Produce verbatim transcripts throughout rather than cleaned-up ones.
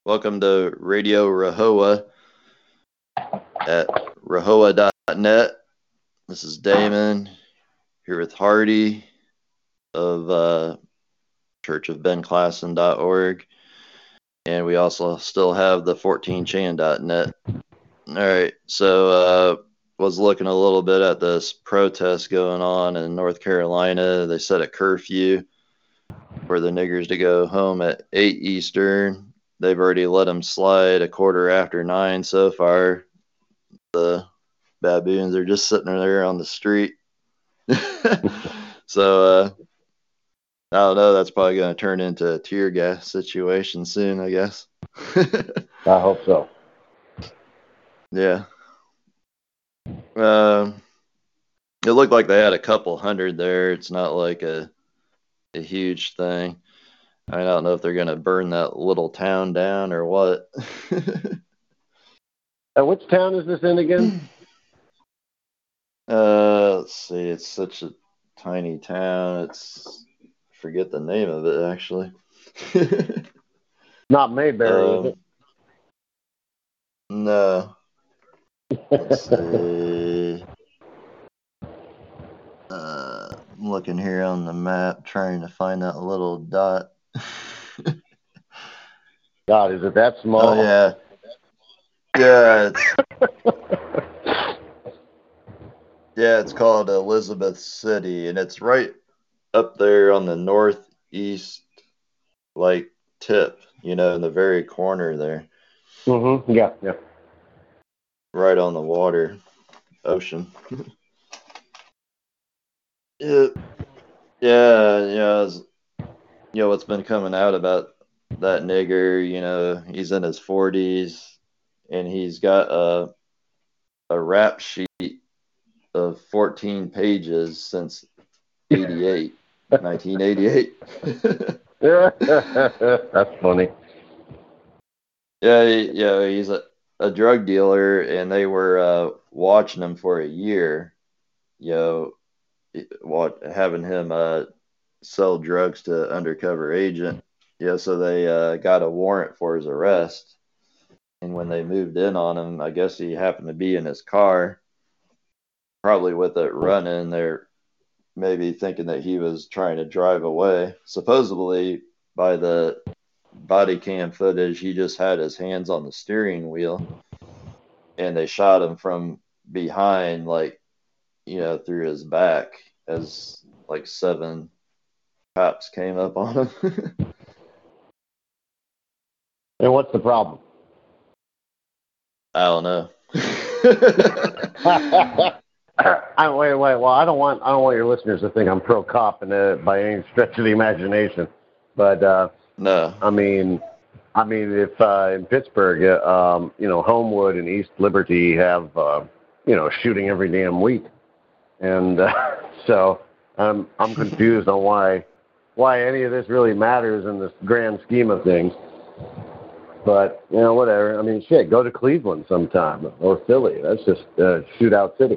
Welcome to Radio Rahowa at rahowa dot net. This is Damon here with Hardy of uh, church of ben klassen dot org. And we also still have the fourteen chan dot net. All right, so uh, was looking a little bit at this protest going on in North Carolina. They set a curfew for the niggers to go home at eight Eastern. They've already let them slide a quarter after nine so far. The baboons are just sitting there on the street. so uh, I don't know. That's probably going to turn into a tear gas situation soon, I guess. I hope so. Yeah. Um, it looked like they had a couple hundred there. It's not like a a huge thing. I don't know if they're going to burn that little town down or what. uh, which town is this in again? Uh, let's see. It's such a tiny town. It's forget the name of it actually. Not Mayberry, um, is it? No. Let's see. Uh, I'm looking here on the map, trying to find that little dot. God, is it that small? Oh yeah. Yeah. It's, yeah, it's called Elizabeth City, and it's right up there on the northeast, like tip, you know, in the very corner there. Mm-hmm. Yeah, yeah. Right on the water, ocean. yeah, yeah, yeah. You know what's been coming out about that nigger? You know, he's in his forties, and he's got a a rap sheet of fourteen pages since eighty-eight, nineteen eighty-eight. That's funny. Yeah, yeah, he's a, a drug dealer, and they were uh, watching him for a year, you know, what having him uh, sell drugs to undercover agent. Yeah, so they uh, got a warrant for his arrest, and when they moved in on him, I guess he happened to be in his car, probably with it running. They're maybe thinking that he was trying to drive away. Supposedly, by the body cam footage, he just had his hands on the steering wheel, and they shot him from behind, like, you know, through his back as like seven cops came up on him. And what's the problem? I don't know. I, wait, wait. Well, I don't want I don't want your listeners to think I'm pro cop and uh, by any stretch of the imagination, but uh, no. I mean, I mean, if uh, in Pittsburgh, uh, um, you know, Homewood and East Liberty have uh, you know shooting every damn week, and uh, so I'm I'm confused on why why any of this really matters in the grand scheme of things. But, you know, whatever. I mean, shit, go to Cleveland sometime or Philly. That's just uh, shootout city.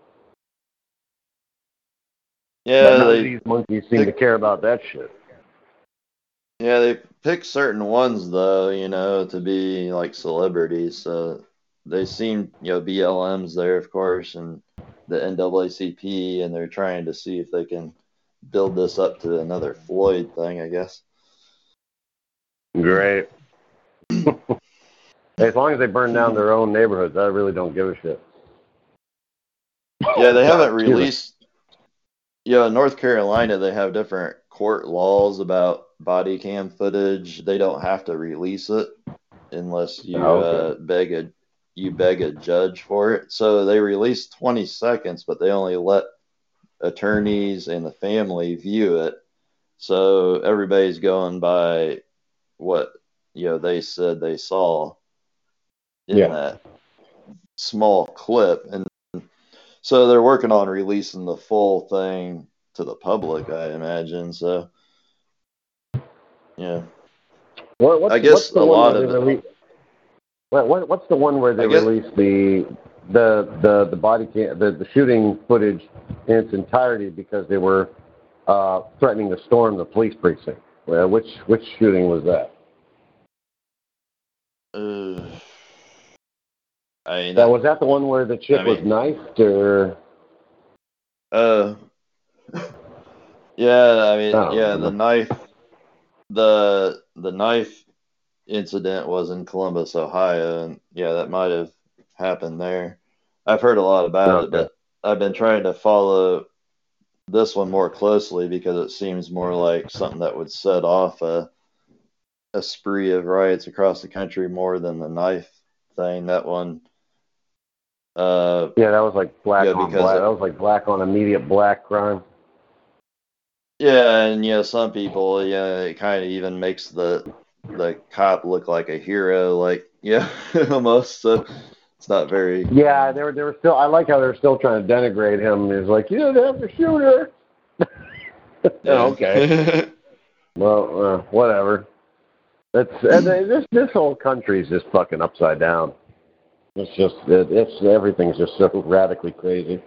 Yeah, but none they, of these monkeys seem pick, to care about that shit. Yeah, they pick certain ones, though, you know, to be like celebrities. So they seem, you know, B L M's there, of course, and the N double A C P, and they're trying to see if they can build this up to another Floyd thing, I guess. Great. As long as they burn down their own neighborhoods, I really don't give a shit. Yeah, they haven't released. Yeah, in North Carolina, they have different court laws about body cam footage. They don't have to release it unless you oh, okay. uh, beg a you beg a judge for it. So they release twenty seconds, but they only let attorneys and the family view it. So everybody's going by what, you know, they said they saw in yeah. that small clip. And so they're working on releasing the full thing to the public, I imagine. So, yeah. What, what's, I guess what's the a one lot where of they release, what, what, What's the one where they guess, release the the the the body cam, the, the shooting footage in its entirety because they were uh, threatening to storm the police precinct? Well, which which shooting was that? Uh, I mean, That was that the one where the chick I mean, was knifed, or? Uh, yeah, I mean, I don't yeah, the remember. knife, the the knife incident was in Columbus, Ohio, and yeah, that might have happened there. I've heard a lot about it, Okay. but I've been trying to follow this one more closely because it seems more like something that would set off a a spree of riots across the country more than the knife thing. That one, uh, Yeah, that was like black yeah, on because black. it, That was like black on immediate black crime. yeah, and yeah, some people, yeah, it kind of even makes the the cop look like a hero, like yeah, almost. So it's not very. Yeah, they were they were still. I like how they were still trying to denigrate him. He's like, you didn't have to shoot her. Yeah. Okay. Well, uh, whatever. It's and this this whole country is just fucking upside down. It's just it, it's everything's just so radically crazy.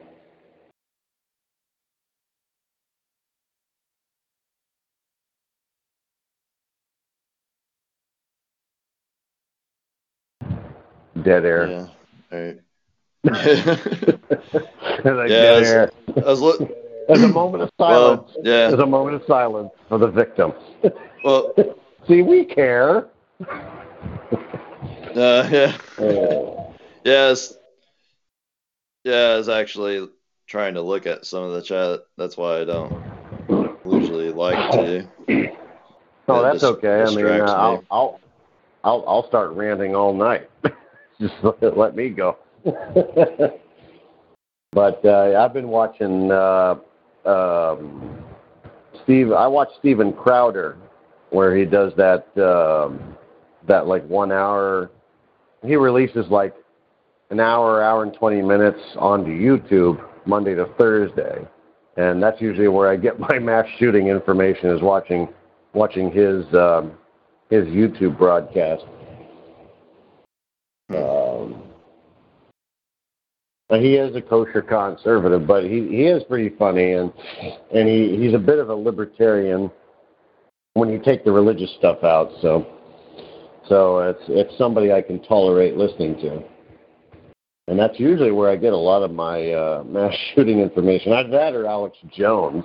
Dead air. Yeah. All right. Like Yeah. I dead was, air. I was look. There's a moment of silence. Well, yeah. There's a moment of silence for the victim. Well, See, we care. uh, yeah. Oh. Yes. Yeah. I was actually trying to look at some of the chat. That's why I don't usually like to. Oh, It that's just okay. I mean, uh, distracts me. I'll I'll I'll I'll start ranting all night. Just let, let me go. But uh, I've been watching uh, um, Steve. I watch Steven Crowder, where he does that um, that like one hour. He releases like an hour, hour and twenty minutes onto YouTube Monday to Thursday, and that's usually where I get my mass shooting information. Is watching watching his um, his YouTube broadcast. Hmm. Um, he is a kosher conservative, but he, he is pretty funny, and and he, he's a bit of a libertarian when you take the religious stuff out. So so it's it's somebody I can tolerate listening to, and that's usually where I get a lot of my uh, mass shooting information. Either that or Alex Jones.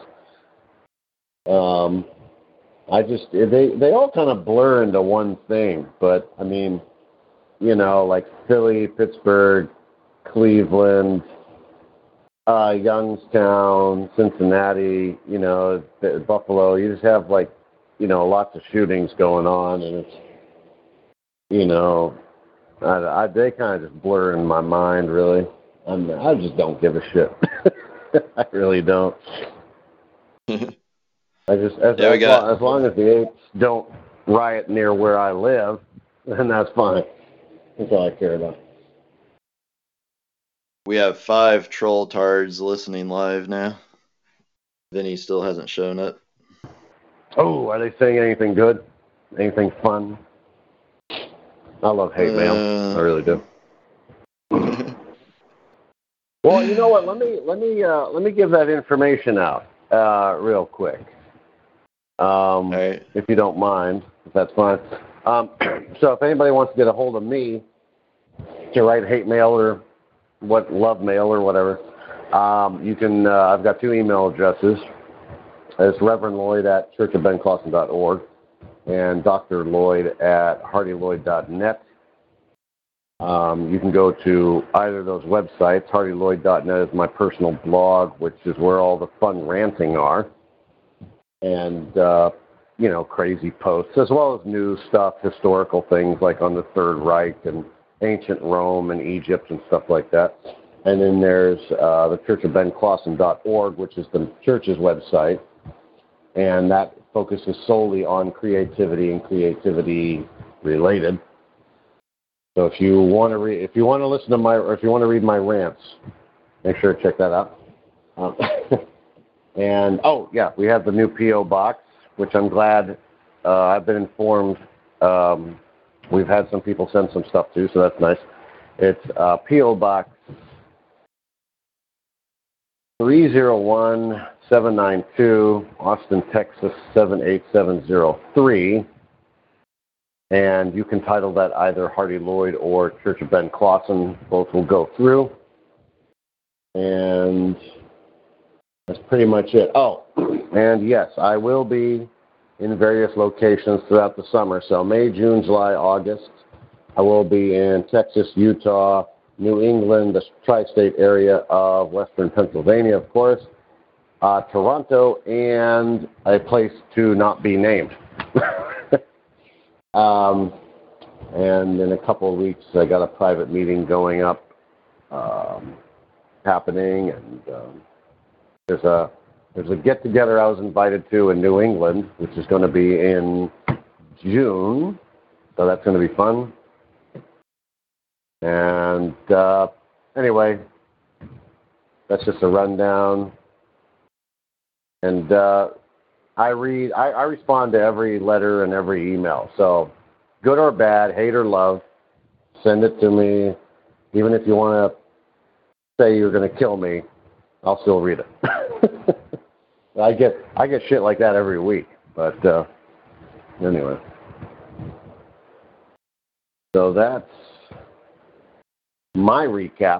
Um, I just they they all kind of blur into one thing, but I mean, you know, like Philly, Pittsburgh, Cleveland, uh, Youngstown, Cincinnati, you know, Buffalo. You just have like, you know, lots of shootings going on, and it's, you know, I, I, they kind of just blur in my mind, really. I'm, I just don't give a shit. I really don't. I just as Yeah, we as long, got as long as the apes don't riot near where I live, then that's fine. That's all I care about. we have five troll tards listening live now. Vinny still hasn't shown up. Oh, are they saying anything good? Anything fun? I love hate mail. Uh, I really do. Well, you know what? Let me let me uh, let me give that information out uh, real quick, um, all right. if you don't mind, if that's fine. Um, so, if anybody wants to get a hold of me to write hate mail or what love mail or whatever, um, you can. Uh, I've got two email addresses. It's Reverend Lloyd at church of ben clausen dot org and Doctor Lloyd at hardy lloyd dot net. Um, you can go to either of those websites. hardy lloyd dot net is my personal blog, which is where all the fun ranting are, and uh, you know, crazy posts, as well as news stuff, historical things like on the Third Reich and ancient Rome and Egypt and stuff like that. And then there's uh, the church of ben clausen dot org, which is the church's website, and that focuses solely on creativity and creativity related. So if you want to read, if you want to listen to my, or if you want to read my rants, make sure to check that out. Um, and oh yeah, we have the new P O box, which I'm glad uh, I've been informed. Um, we've had some people send some stuff too, so that's nice. It's uh, P O box three zero one seven nine two, Austin, Texas seven eight seven zero three. and you can title that either Hardy Lloyd or Church of Ben Clausen. Both will go through. And that's pretty much it. Oh, and yes, I will be in various locations throughout the summer. So May, June, July, August. I will be in Texas, Utah, New England, the tri-state area of Western Pennsylvania, of course, uh, Toronto, and a place to not be named. um, and in a couple of weeks, I got a private meeting going up, um, happening, and um, there's a there's a get-together I was invited to in New England, which is going to be in June, so that's going to be fun. And uh, anyway, that's just a rundown. And uh, I read, I, I respond to every letter and every email. So good or bad, hate or love, send it to me. Even if you want to say you're going to kill me, I'll still read it. I get I get shit like that every week. But uh, anyway, so that's my recap.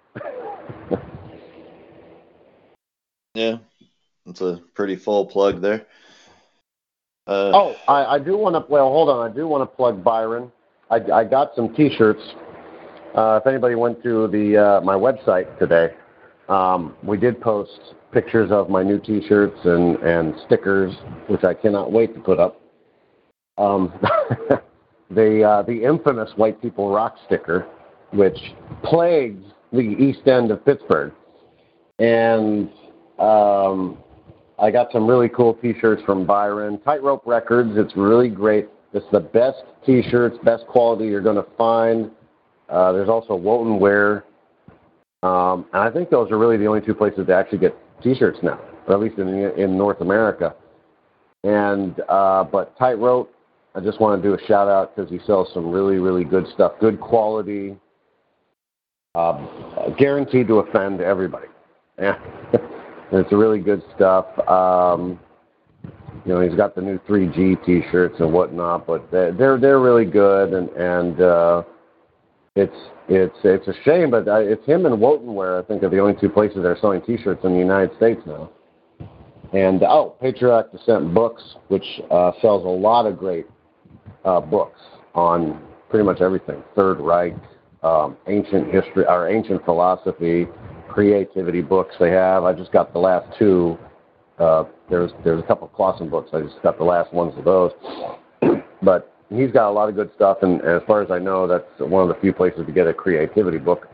Yeah, it's a pretty full plug there. Uh, oh, I, I do want to, well, hold on. I do want to plug Byron. I, I got some T-shirts. Uh, if anybody went to the uh, my website today, um, we did post pictures of my new T-shirts and, and stickers, which I cannot wait to put up. Um, the, uh, the infamous White People Rock sticker, which plagues the east end of Pittsburgh. And um, I got some really cool T-shirts from Byron. Tightrope Records, it's really great. It's the best T-shirts, best quality you're going to find. Uh, there's also Wotan Wear. Um, and I think those are really the only two places to actually get T-shirts now, or at least in, in North America. And uh, but Tightrope, I just want to do a shout-out because he sells some really, really good stuff, good quality, um, guaranteed to offend everybody. Yeah. It's really good stuff. Um, you know, he's got the new three G T-shirts and whatnot, but they're they're, they're really good, and and uh, it's it's it's a shame, but it's him and Wotan Wear, I think, are the only two places that are selling T-shirts in the United States now. And oh, Patriotic Descent Books, which uh, sells a lot of great uh, books on pretty much everything: Third Reich, um, ancient history, or ancient philosophy, creativity books. They have. I just got the last two. Uh, there's there's a couple of Clausen books. I just got the last ones of those. But he's got a lot of good stuff, and, and as far as I know, that's one of the few places to get a creativity book.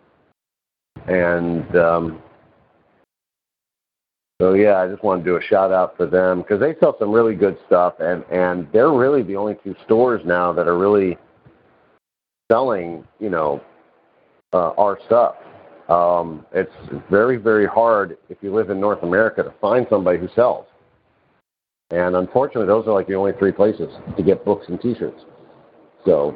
And um, so yeah, I just want to do a shout out for them because they sell some really good stuff, and, and they're really the only two stores now that are really selling, you know, uh, our stuff. Um, it's very, very hard if you live in North America to find somebody who sells. And unfortunately, those are like the only three places to get books and T-shirts. So,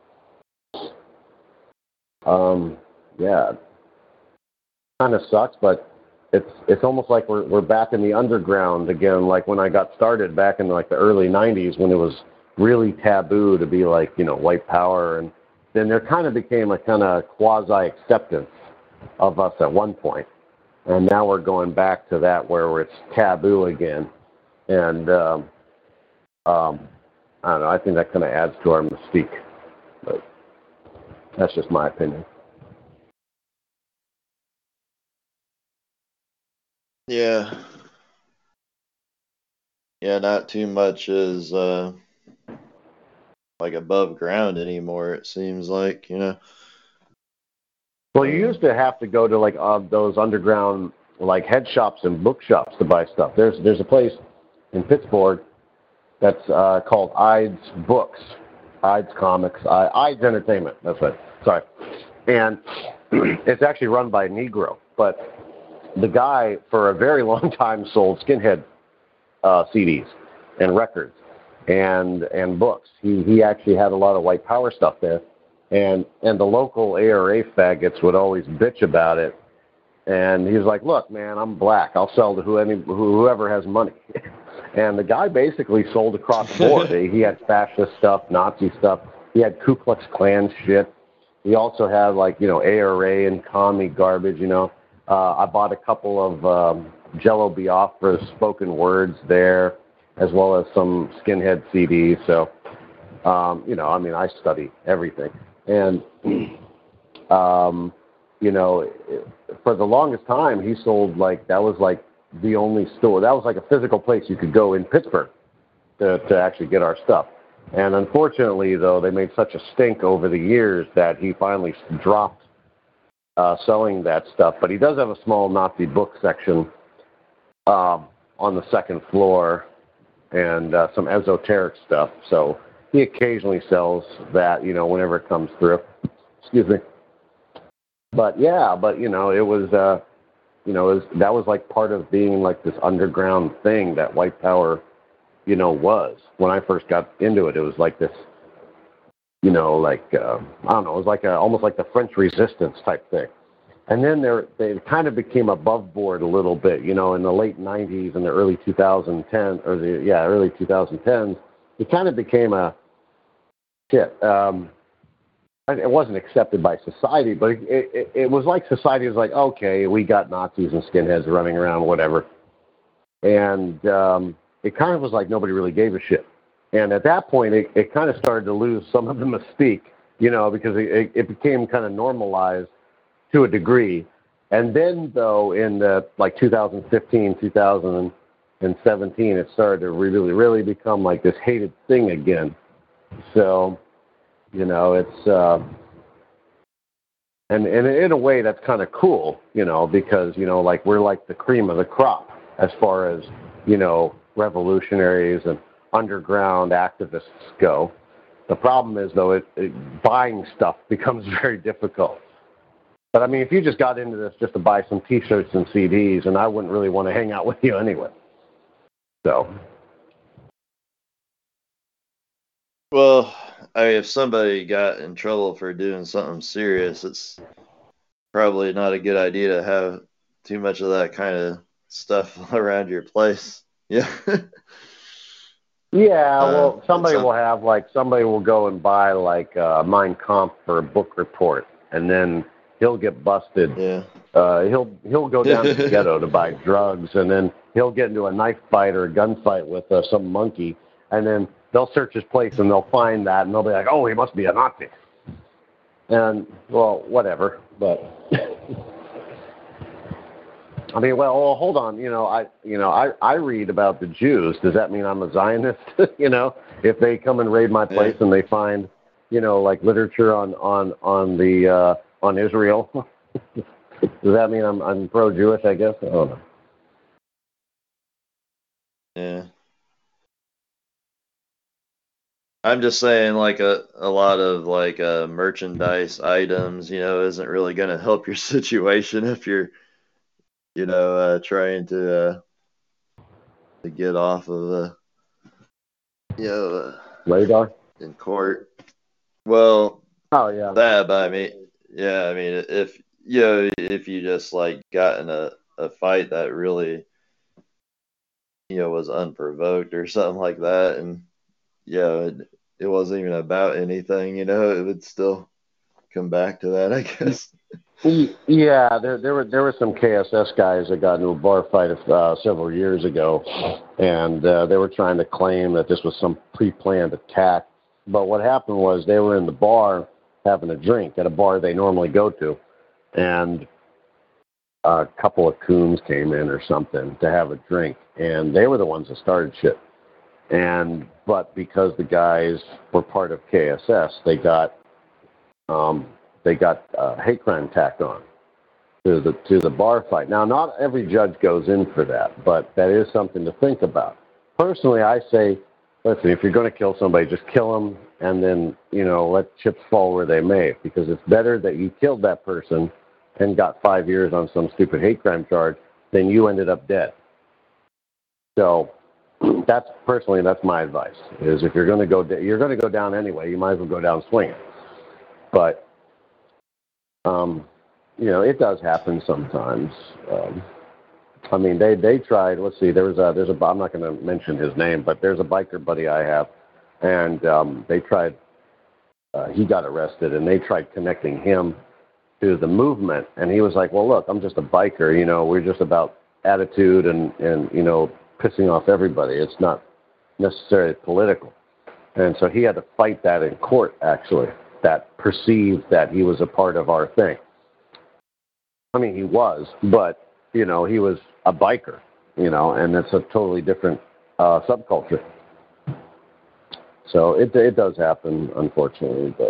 um, yeah, kind of sucks, but it's it's almost like we're we're back in the underground again, like when I got started back in like the early nineties when it was really taboo to be like, you know, white power, and then there kind of became a kind of quasi-acceptance of us at one point, and now we're going back to that where it's taboo again, and um, um, I don't know. I think that kind of adds to our mystique, but that's just my opinion. Yeah. Yeah, not too much is uh, like above ground anymore, it seems like, you know. Well, you used to have to go to like uh, those underground like head shops and bookshops to buy stuff. There's there's a place in Pittsburgh that's uh, called Ides Books, Ides Comics, uh, Ides Entertainment. That's right. Sorry, and it's actually run by a Negro, but the guy for a very long time sold Skinhead uh, C Ds and records and and books. He he actually had a lot of white power stuff there. And and the local A R A faggots would always bitch about it. And he was like, look, man, I'm black. I'll sell to who any, whoever has money. And the guy basically sold across the board. He had fascist stuff, Nazi stuff. He had Ku Klux Klan shit. He also had, like, you know, A R A and commie garbage, you know. Uh, I bought a couple of um, Jello Biafra spoken words there, as well as some Skinhead C Ds. So, um, you know, I mean, I study everything. And, um, you know, for the longest time, he sold, like, that was, like, the only store. That was, like, a physical place you could go in Pittsburgh to, to actually get our stuff. And unfortunately, though, they made such a stink over the years that he finally dropped uh, selling that stuff. But he does have a small Nazi book section um, on the second floor and uh, some esoteric stuff. So he occasionally sells that, you know, whenever it comes through. Excuse me. But, yeah, but, you know, it was, uh, you know, it was, that was like part of being like this underground thing that white power, you know, was. When I first got into it, it was like this, you know, like, uh, I don't know, it was like a, almost like the French Resistance type thing. And then there, they kind of became above board a little bit, you know, in the late nineties and the early two thousand ten, or the, yeah, early twenty tens, it kind of became a, shit, um, it wasn't accepted by society, but it, it, it was like society was like, okay, we got Nazis and skinheads running around, whatever. And um, it kind of was like nobody really gave a shit. And at that point, it, it kind of started to lose some of the mystique, you know, because it, it became kind of normalized to a degree. And then, though, in the, like two thousand fifteen, two thousand seventeen, it started to really, really become like this hated thing again. So, you know, it's, uh, and, and in a way that's kind of cool, you know, because, you know, like we're like the cream of the crop as far as, you know, revolutionaries and underground activists go. The problem is, though, it, it buying stuff becomes very difficult. But, I mean, if you just got into this just to buy some T-shirts and C Ds, and I wouldn't really want to hang out with you anyway. So. Well, I mean, if somebody got in trouble for doing something serious, it's probably not a good idea to have too much of that kind of stuff around your place. Yeah. Yeah, well, uh, somebody some... will have, like, somebody will go and buy, like, uh, Mein Kampf for a book report, and then he'll get busted. Yeah. Uh, he'll he'll go down to the ghetto to buy drugs, and then he'll get into a knife fight or a gunfight with uh, some monkey, and then they'll search his place and they'll find that, and they'll be like, oh, he must be a Nazi. And, well, whatever, but... I mean, well, well, hold on. You know, I, you know, I, I read about the Jews. Does that mean I'm a Zionist? You know, if they come and raid my place yeah. and they find, you know, like literature on on on the uh, on Israel, does that mean I'm I'm pro-Jewish? I guess. I don't know. Yeah. I'm just saying, like a a lot of like uh, merchandise items, you know, isn't really going to help your situation if you're. You know, uh, trying to uh, to get off of the, you know, uh, radar in court. Well, oh yeah, that. But I mean, yeah, I mean, if you know, if you just like got in a, a fight that really, you know, was unprovoked or something like that, and you know, it, it wasn't even about anything, you know, it would still come back to that, I guess. Yeah, there there were there were some K S S guys that got into a bar fight uh, several years ago, and uh, they were trying to claim that this was some pre-planned attack. But what happened was they were in the bar having a drink at a bar they normally go to, and a couple of coons came in or something to have a drink, and they were the ones that started shit. And but because the guys were part of K S S, they got um, they got uh, hate crime tacked on to the to the bar fight. Now, not every judge goes in for that, but that is something to think about. Personally, I say, listen, if you're going to kill somebody, just kill them, and then, you know, let chips fall where they may, because it's better that you killed that person and got five years on some stupid hate crime charge than you ended up dead. So that's personally, that's my advice, is if you're going to go, you're going to go down anyway, you might as well go down swinging. But, um, you know, it does happen sometimes. Um, I mean, they they tried. Let's see. There was a there's a. I'm not going to mention his name, but there's a biker buddy I have, and um, they tried. Uh, he got arrested, and they tried connecting him to the movement, and he was like, "Well, look, I'm just a biker. You know, we're just about attitude and and you know pissing off everybody. It's not necessarily political." And so he had to fight that in court, actually, that perceived that he was a part of our thing. I mean, he was, but, you know, he was a biker, you know, and it's a totally different uh, subculture. So it it does happen, unfortunately, but,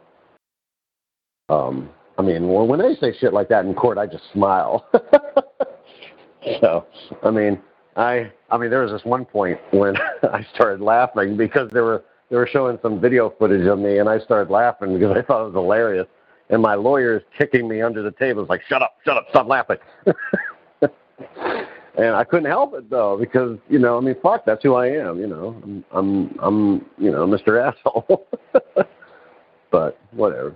um, I mean, when they say shit like that in court, I just smile. So, I mean, I I mean, there was this one point when I started laughing because they were they were showing some video footage of me, and I started laughing because I thought it was hilarious. And my lawyer is kicking me under the table. It's like, shut up, shut up, stop laughing. And I couldn't help it though, because you know, I mean, fuck, that's who I am. You know, I'm I'm, I'm you know, Mister Asshole. But whatever.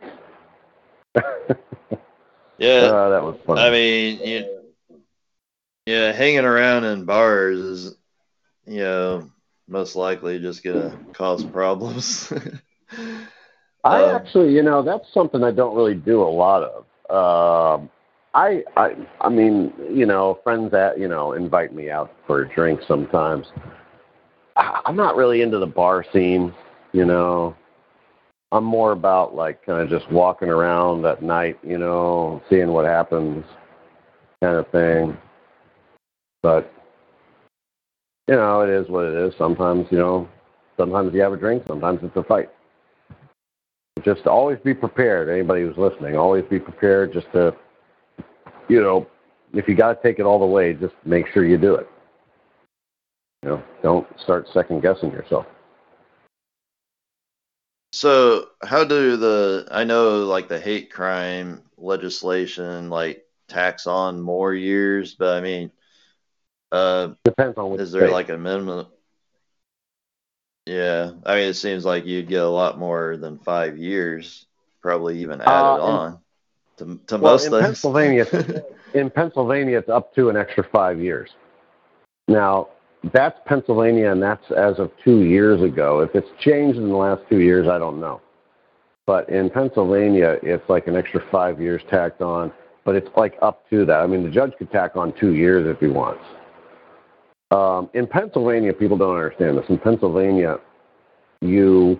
Yeah, uh, that was funny. I mean, you, yeah, hanging around in bars is, you know, most likely just gonna cause problems. I um, actually, you know, that's something I don't really do a lot of. Um, I, I, I mean, you know, friends that you know invite me out for a drink sometimes. I, I'm not really into the bar scene, you know. I'm more about like kind of just walking around at night, you know, seeing what happens, kind of thing. But you know, it is what it is. Sometimes, you know, sometimes you have a drink, sometimes it's a fight. Just always be prepared. Anybody who's listening, always be prepared. Just to, you know, if you got to take it all the way, just make sure you do it. You know, don't start second guessing yourself. so how do the I know like the hate crime legislation like tax on more years, but I mean, uh, Depends on which is there state. like a minimum? Yeah, I mean, it seems like you'd get a lot more than five years, probably even added Uh, in, on to to well, most in things. Pennsylvania, in Pennsylvania, it's up to an extra five years. Now, that's Pennsylvania, and that's as of two years ago. If it's changed in the last two years, I don't know. But in Pennsylvania, it's like an extra five years tacked on, but it's like up to that. I mean, the judge could tack on two years if he wants. Um, in Pennsylvania, people don't understand this. In Pennsylvania, you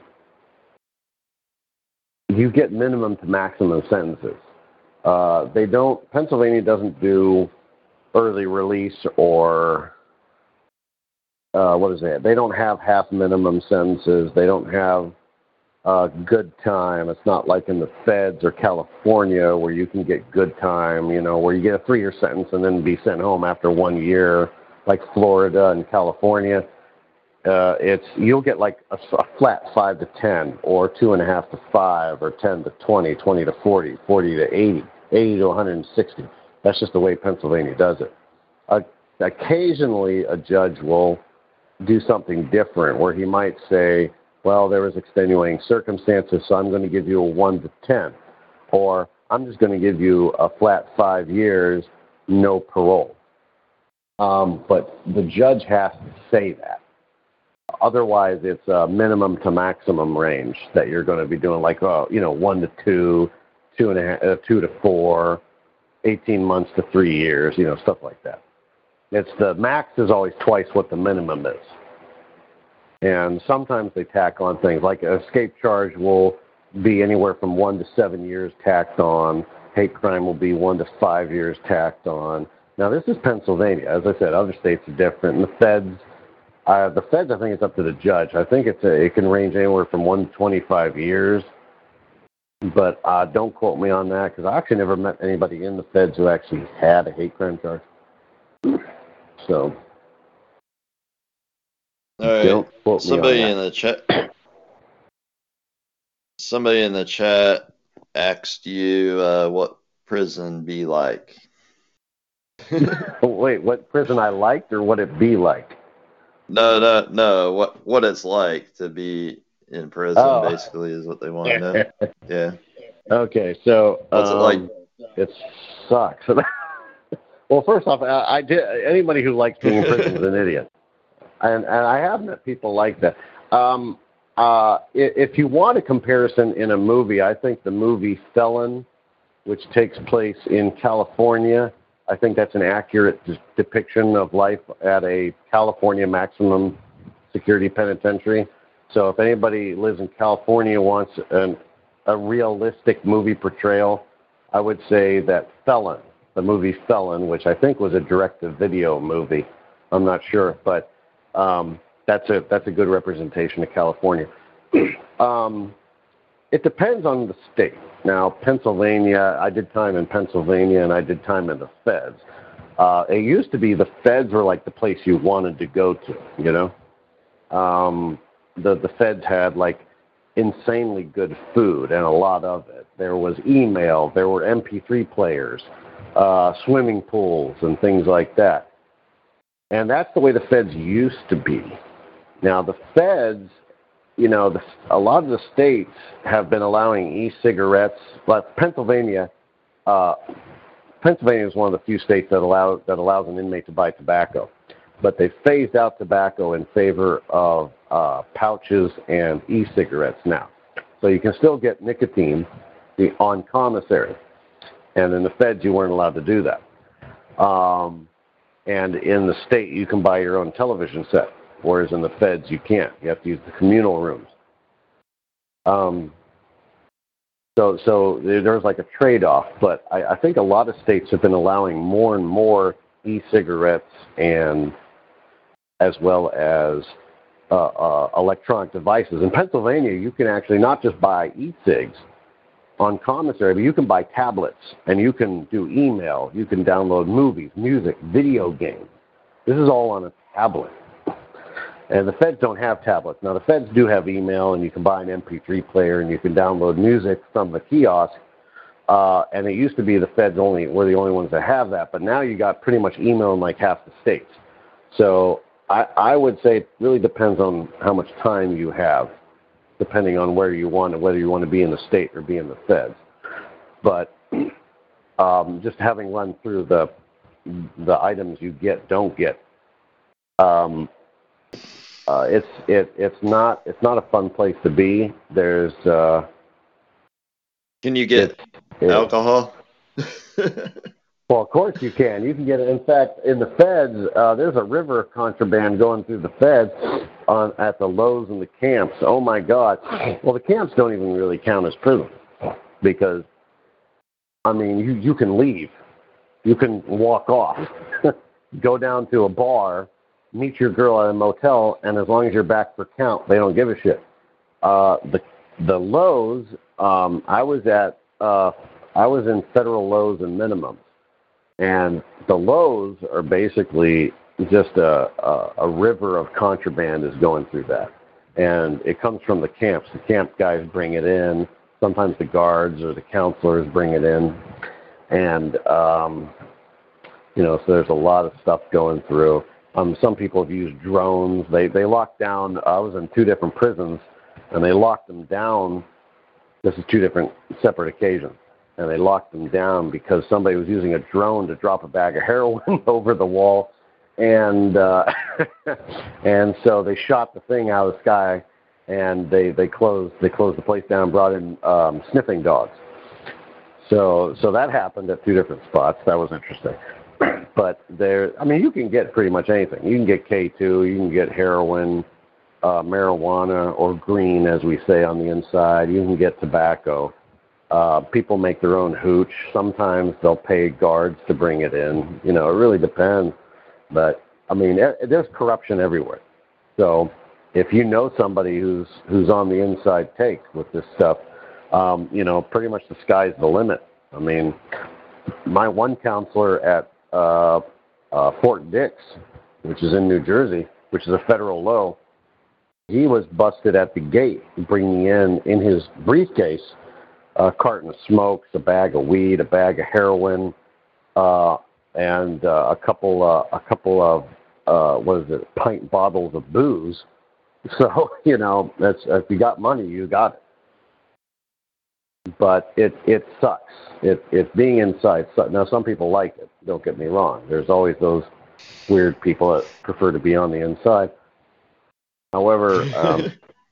you get minimum to maximum sentences. Uh, they don't. Pennsylvania doesn't do early release or uh, what is that? They don't have half minimum sentences. They don't have uh, good time. It's not like in the feds or California where you can get good time. You know, where you get a three-year sentence and then be sent home after one year, like Florida and California. Uh, it's you'll get like a, a flat five to ten, or two and a half to five, or ten to twenty, twenty to forty, forty to eighty, eighty to one hundred sixty. That's just the way Pennsylvania does it. Uh, occasionally, a judge will do something different, where he might say, "Well, there was extenuating circumstances, so I'm going to give you a one to ten, or I'm just going to give you a flat five years, no parole." Um, but the judge has to say that. Otherwise, it's a minimum to maximum range that you're going to be doing, like, oh, you know, one to two, two and a half, uh, two to four, eighteen months to three years, you know, stuff like that. It's the max is always twice what the minimum is. And sometimes they tack on things like an escape charge will be anywhere from one to seven years tacked on. Hate crime will be one to five years tacked on. Now, this is Pennsylvania. As I said, other states are different. And the feds, Uh, the feds, I think it's up to the judge. I think it's a, it can range anywhere from one to twenty-five years, but uh, don't quote me on that because I actually never met anybody in the feds who actually had a hate crime charge. So, All right, don't quote somebody me on in the chat, somebody in the chat asked you uh, what prison be like. that. Wait, what prison I liked or what it be like? No, no, no. What what it's like to be in prison, Oh. basically, is what they want to know. Yeah. Okay, so What's it like? um, it sucks. Well, first off, I, I did. Anybody who likes being in prison is an idiot, and and I have met people like that. Um, uh, if, if you want a comparison in a movie, I think the movie Felon, which takes place in California, I think that's an accurate de- depiction of life at a California maximum security penitentiary. So if anybody lives in California wants an, a realistic movie portrayal, I would say that Felon, the movie Felon, which I think was a direct-to-video movie, I'm not sure, but um, that's a that's a good representation of California. um, it depends on the state. Now, Pennsylvania, I did time in Pennsylvania, and I did time in the feds. Uh, it used to be the feds were like the place you wanted to go to, you know? Um, the, the feds had, like, insanely good food and a lot of it. There was email. There were M P three players, uh, swimming pools, and things like that. And that's the way the feds used to be. Now, the feds, you know, the, a lot of the states have been allowing e-cigarettes. But Pennsylvania, uh, Pennsylvania is one of the few states that allow that allows an inmate to buy tobacco. But they phased out tobacco in favor of uh, pouches and e-cigarettes now. So you can still get nicotine on commissary. And in the feds, you weren't allowed to do that. Um, and in the state, you can buy your own television set, whereas in the feds, you can't. You have to use the communal rooms. Um, so so there's like a trade-off. But I, I think a lot of states have been allowing more and more e-cigarettes and as well as uh, uh, electronic devices. In Pennsylvania, you can actually not just buy e-cigs on commissary, but you can buy tablets, and you can do email, you can download movies, music, video games. This is all on a tablet. And the feds don't have tablets. Now, the feds do have email, and you can buy an M P three player, and you can download music from the kiosk. Uh, and it used to be the feds only were the only ones that have that, but now you got pretty much email in like half the states. So I, I would say it really depends on how much time you have, depending on where you want, whether you want to be in the state or be in the feds. But um, just having run through the the items you get, don't get, um, uh, it's it it's not it's not a fun place to be. There's uh, Can you get it, alcohol? Well, of course you can. You can get it. In fact, in the feds, uh, there's a river of contraband going through the feds on at the lows and the camps. Oh, my God. Well, the camps don't even really count as prison because, I mean, you, you can leave. You can walk off, go down to a bar, meet your girl at a motel, and as long as you're back for count, they don't give a shit. Uh, the the lows, um, I was at, uh, I was in federal lows and minimums. And the lows are basically just a, a, a river of contraband is going through that. And it comes from the camps. The camp guys bring it in. Sometimes the guards or the counselors bring it in. And, um, you know, so there's a lot of stuff going through. Um, some people have used drones. They, they locked down, I was in two different prisons, and they locked them down. This is two different separate occasions. And they locked them down because somebody was using a drone to drop a bag of heroin over the wall, and uh, and so they shot the thing out of the sky, and they, they closed they closed the place down, and brought in um, sniffing dogs. So so that happened at two different spots. That was interesting. But there, I mean, you can get pretty much anything. You can get K two, you can get heroin, uh, marijuana, or green, as we say on the inside. You can get tobacco. Uh, people make their own hooch. Sometimes they'll pay guards to bring it in. You know, it really depends. But, I mean, there's corruption everywhere. So if you know somebody who's who's on the inside take with this stuff, um, you know, pretty much the sky's the limit. I mean, my one counselor at uh, uh, Fort Dix, which is in New Jersey, which is a federal low, he was busted at the gate bringing in, in his briefcase, a carton of smokes, a bag of weed, a bag of heroin, uh, and uh, a couple, uh, a couple of uh, what is it, pint bottles of booze. So you know, that's if you got money, you got it. but it it sucks. It it being inside. Su- now some people like it. Don't get me wrong. There's always those weird people that prefer to be on the inside. However, um,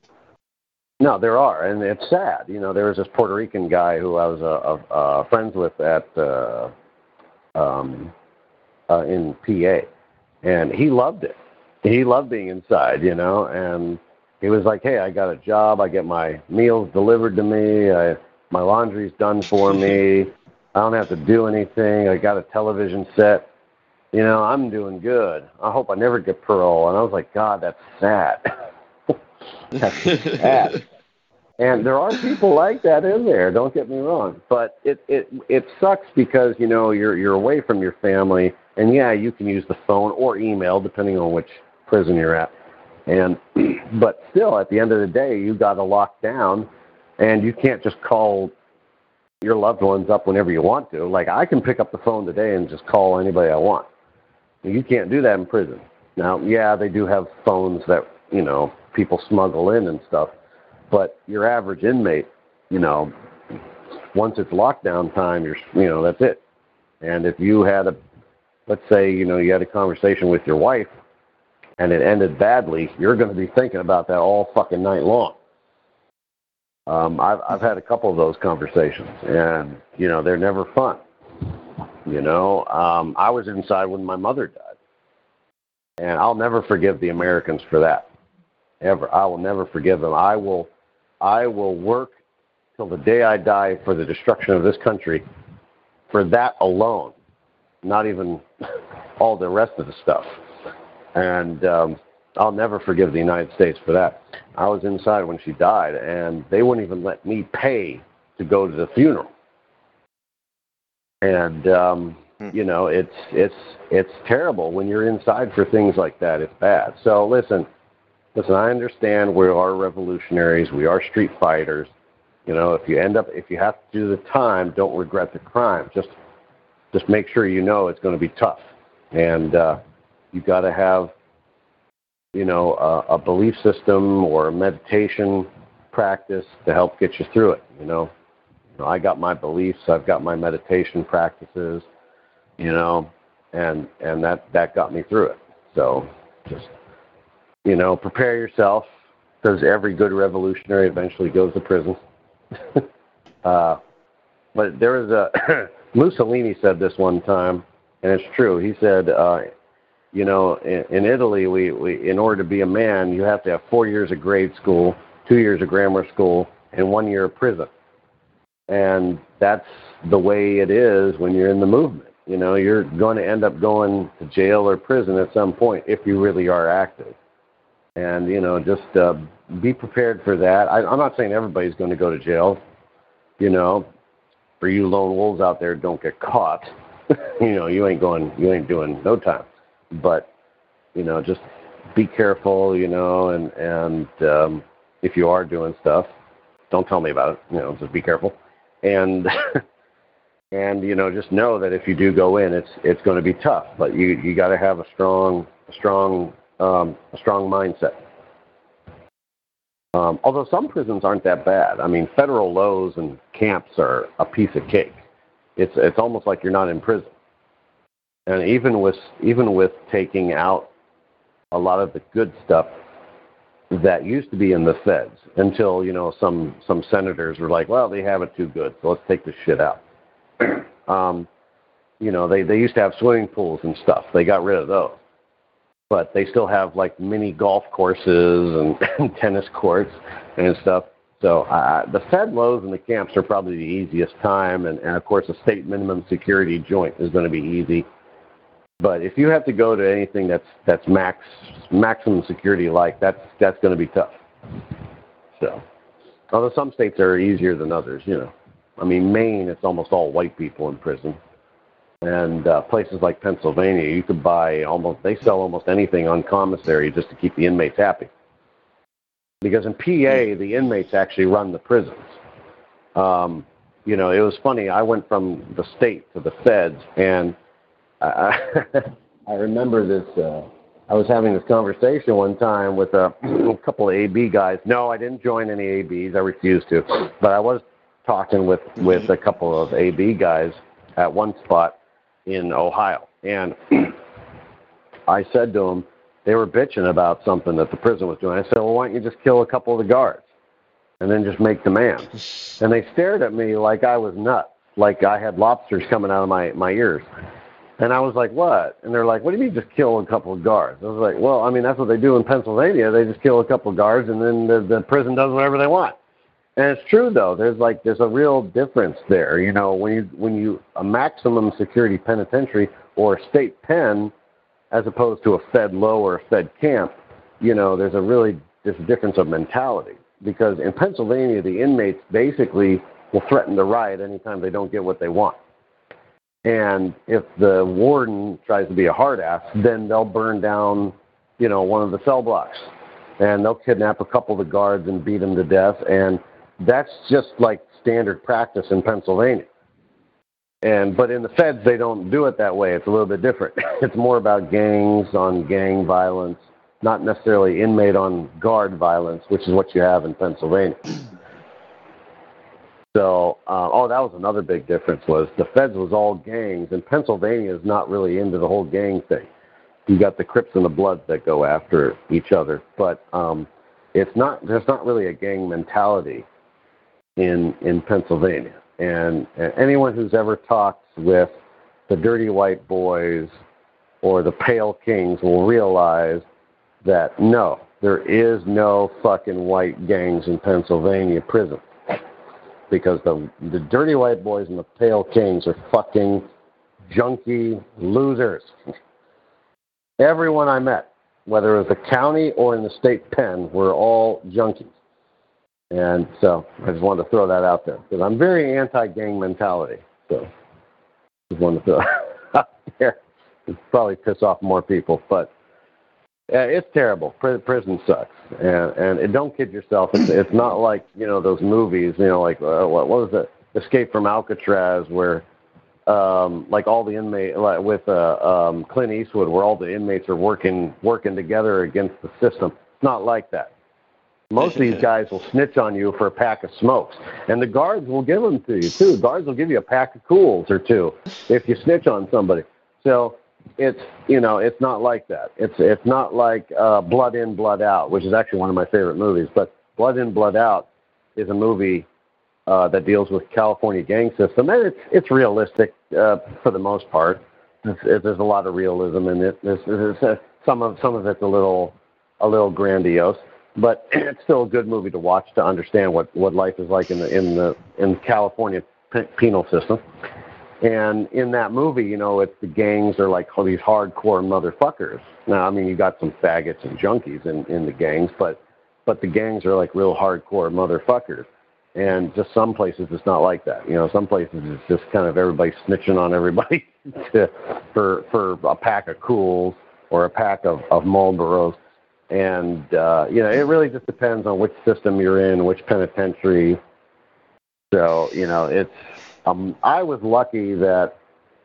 no, there are, and it's sad. You know, there was this Puerto Rican guy who I was uh, uh, friends with at uh, um, uh, in P A, and he loved it. He loved being inside, you know, and he was like, "Hey, I got a job. I get my meals delivered to me. I, my laundry's done for me. I don't have to do anything. I got a television set. You know, I'm doing good. I hope I never get parole." And I was like, "God, that's sad." That's sad. And there are people like that in there. Don't get me wrong, but it it it sucks because you know you're you're away from your family, and yeah, you can use the phone or email depending on which prison you're at. And but still, at the end of the day, you got to lock down, and you can't just call your loved ones up whenever you want to. Like I can pick up the phone today and just call anybody I want. You can't do that in prison. Now, yeah, they do have phones that you know people smuggle in and stuff. But your average inmate, you know, once it's lockdown time, you're, you know, that's it. And if you had a, let's say, you know, you had a conversation with your wife and it ended badly, you're going to be thinking about that all fucking night long. Um, I've, I've had a couple of those conversations and, you know, they're never fun. You know, um, I was inside when my mother died. And I'll never forgive the Americans for that. Ever. I will never forgive them. I will I will work till the day I die for the destruction of this country for that alone, not even all the rest of the stuff. And um, I'll never forgive the United States for that. I was inside when she died, and they wouldn't even let me pay to go to the funeral. And, um, you know, it's, it's, it's terrible when you're inside for things like that. It's bad. So listen, Listen, I understand we are revolutionaries. We are street fighters. You know, if you end up, if you have to do the time, don't regret the crime. Just, just make sure you know it's going to be tough, and uh, you've got to have, you know, a, a belief system or a meditation practice to help get you through it. You know, you know, I got my beliefs. I've got my meditation practices. You know, and and that that got me through it. So just. You know, prepare yourself, because every good revolutionary eventually goes to prison. uh, but there was a, Mussolini said this one time, and it's true. He said, uh, you know, in, in Italy, we, we, in order to be a man, you have to have four years of grade school, two years of grammar school, and one year of prison. And that's the way it is when you're in the movement. You know, you're going to end up going to jail or prison at some point if you really are active. And, you know, just uh, be prepared for that. I, I'm not saying everybody's going to go to jail. You know, for you lone wolves out there, don't get caught. you know, you ain't going, you ain't doing no time. But, you know, just be careful, you know, and, and um, if you are doing stuff, don't tell me about it. You know, just be careful. And, and you know, just know that if you do go in, it's it's going to be tough. But you, you got to have a strong, a strong, Um, a strong mindset. Um, although some prisons aren't that bad. I mean, federal lows and camps are a piece of cake. It's it's almost like you're not in prison. And even with even with taking out a lot of the good stuff that used to be in the feds, until you know some some senators were like, well, they have it too good, so let's take this shit out. um, you know, they they used to have swimming pools and stuff. They got rid of those. But they still have like mini golf courses and, and tennis courts and stuff. So uh, the Fed lows and the camps are probably the easiest time. And, and of course, a state minimum security joint is going to be easy. But if you have to go to anything that's that's max maximum security like, that's that's going to be tough. So, although some states are easier than others, you know. I mean, Maine, it's almost all white people in prison. And uh, places like Pennsylvania, you could buy almost, they sell almost anything on commissary just to keep the inmates happy. Because in P A, the inmates actually run the prisons. Um, you know, it was funny. I went from the state to the feds, and I, I remember this. Uh, I was having this conversation one time with a, a couple of A B guys. No, I didn't join any A Bs. I refused to. But I was talking with, with a couple of A B guys at one spot in Ohio. And I said to them, they were bitching about something that the prison was doing. I said, well, why don't you just kill a couple of the guards and then just make demands? And they stared at me like I was nuts, like I had lobsters coming out of my, my ears. And I was like, what? And they're like, what do you mean just kill a couple of guards? I was like, well, I mean, that's what they do in Pennsylvania. They just kill a couple of guards, and then the, the prison does whatever they want. And it's true, though. There's like there's a real difference there. You know, when you when you a maximum security penitentiary or a state pen, as opposed to a Fed low or a Fed camp, you know, there's a really there's a difference of mentality. Because in Pennsylvania, the inmates basically will threaten to riot anytime they don't get what they want. And if the warden tries to be a hard ass, then they'll burn down, you know, one of the cell blocks, and they'll kidnap a couple of the guards and beat them to death. And that's just like standard practice in Pennsylvania. And but in the feds, they don't do it that way. It's a little bit different. It's more about gangs on gang violence, not necessarily inmate on guard violence, which is what you have in Pennsylvania. So, uh, oh, that was another big difference was the feds was all gangs, and Pennsylvania is not really into the whole gang thing. You got the Crips and the Bloods that go after each other, but um, it's not. There's not really a gang mentality in in Pennsylvania. And, and anyone who's ever talked with the Dirty White Boys or the Pale Kings will realize that no, there is no fucking white gangs in Pennsylvania prison. Because the the Dirty White Boys and the Pale Kings are fucking junkie losers. Everyone I met, whether it was the county or in the state pen, were all junkies. And so I just wanted to throw that out there because I'm very anti-gang mentality. So just wanted to throw that out there. It'd probably piss off more people, but uh, it's terrible. Pr- prison sucks, and and it, don't kid yourself. It's it's not like you know those movies. You know, like uh, what, what was it? Escape from Alcatraz, where um, like all the inmates like with uh, um, Clint Eastwood, where all the inmates are working working together against the system. It's not like that. Most of these guys will snitch on you for a pack of smokes, and the guards will give them to you too. Guards will give you a pack of cools or two if you snitch on somebody. So it's you know it's not like that. It's it's not like uh, Blood In, Blood Out, which is actually one of my favorite movies. But Blood In, Blood Out is a movie uh, that deals with California gang system, and it's it's realistic uh, for the most part. It's, it, there's a lot of realism in it. There's, there's, uh, some of some of it's a little a little grandiose. But it's still a good movie to watch to understand what, what life is like in the in the in California p- penal system. And in that movie, you know, it's the gangs are like all these hardcore motherfuckers. Now, I mean, you got some faggots and junkies in, in the gangs, but but the gangs are like real hardcore motherfuckers. And just some places it's not like that. You know, some places it's just kind of everybody snitching on everybody to, for for a pack of cools or a pack of, of Marlboros. And, uh, you know, it really just depends on which system you're in, which penitentiary. So, you know, it's, um, I was lucky that,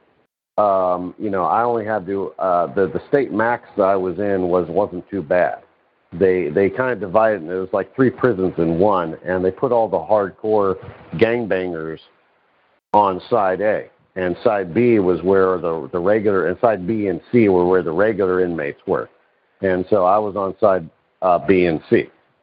um, you know, I only had to, uh, the, the state max that I was in was, wasn't too bad. They, they kind of divided, and it was like three prisons in one, and they put all the hardcore gangbangers on side A. And side B was where the, the regular, and side B and C were where the regular inmates were. And so I was on side uh, B and C.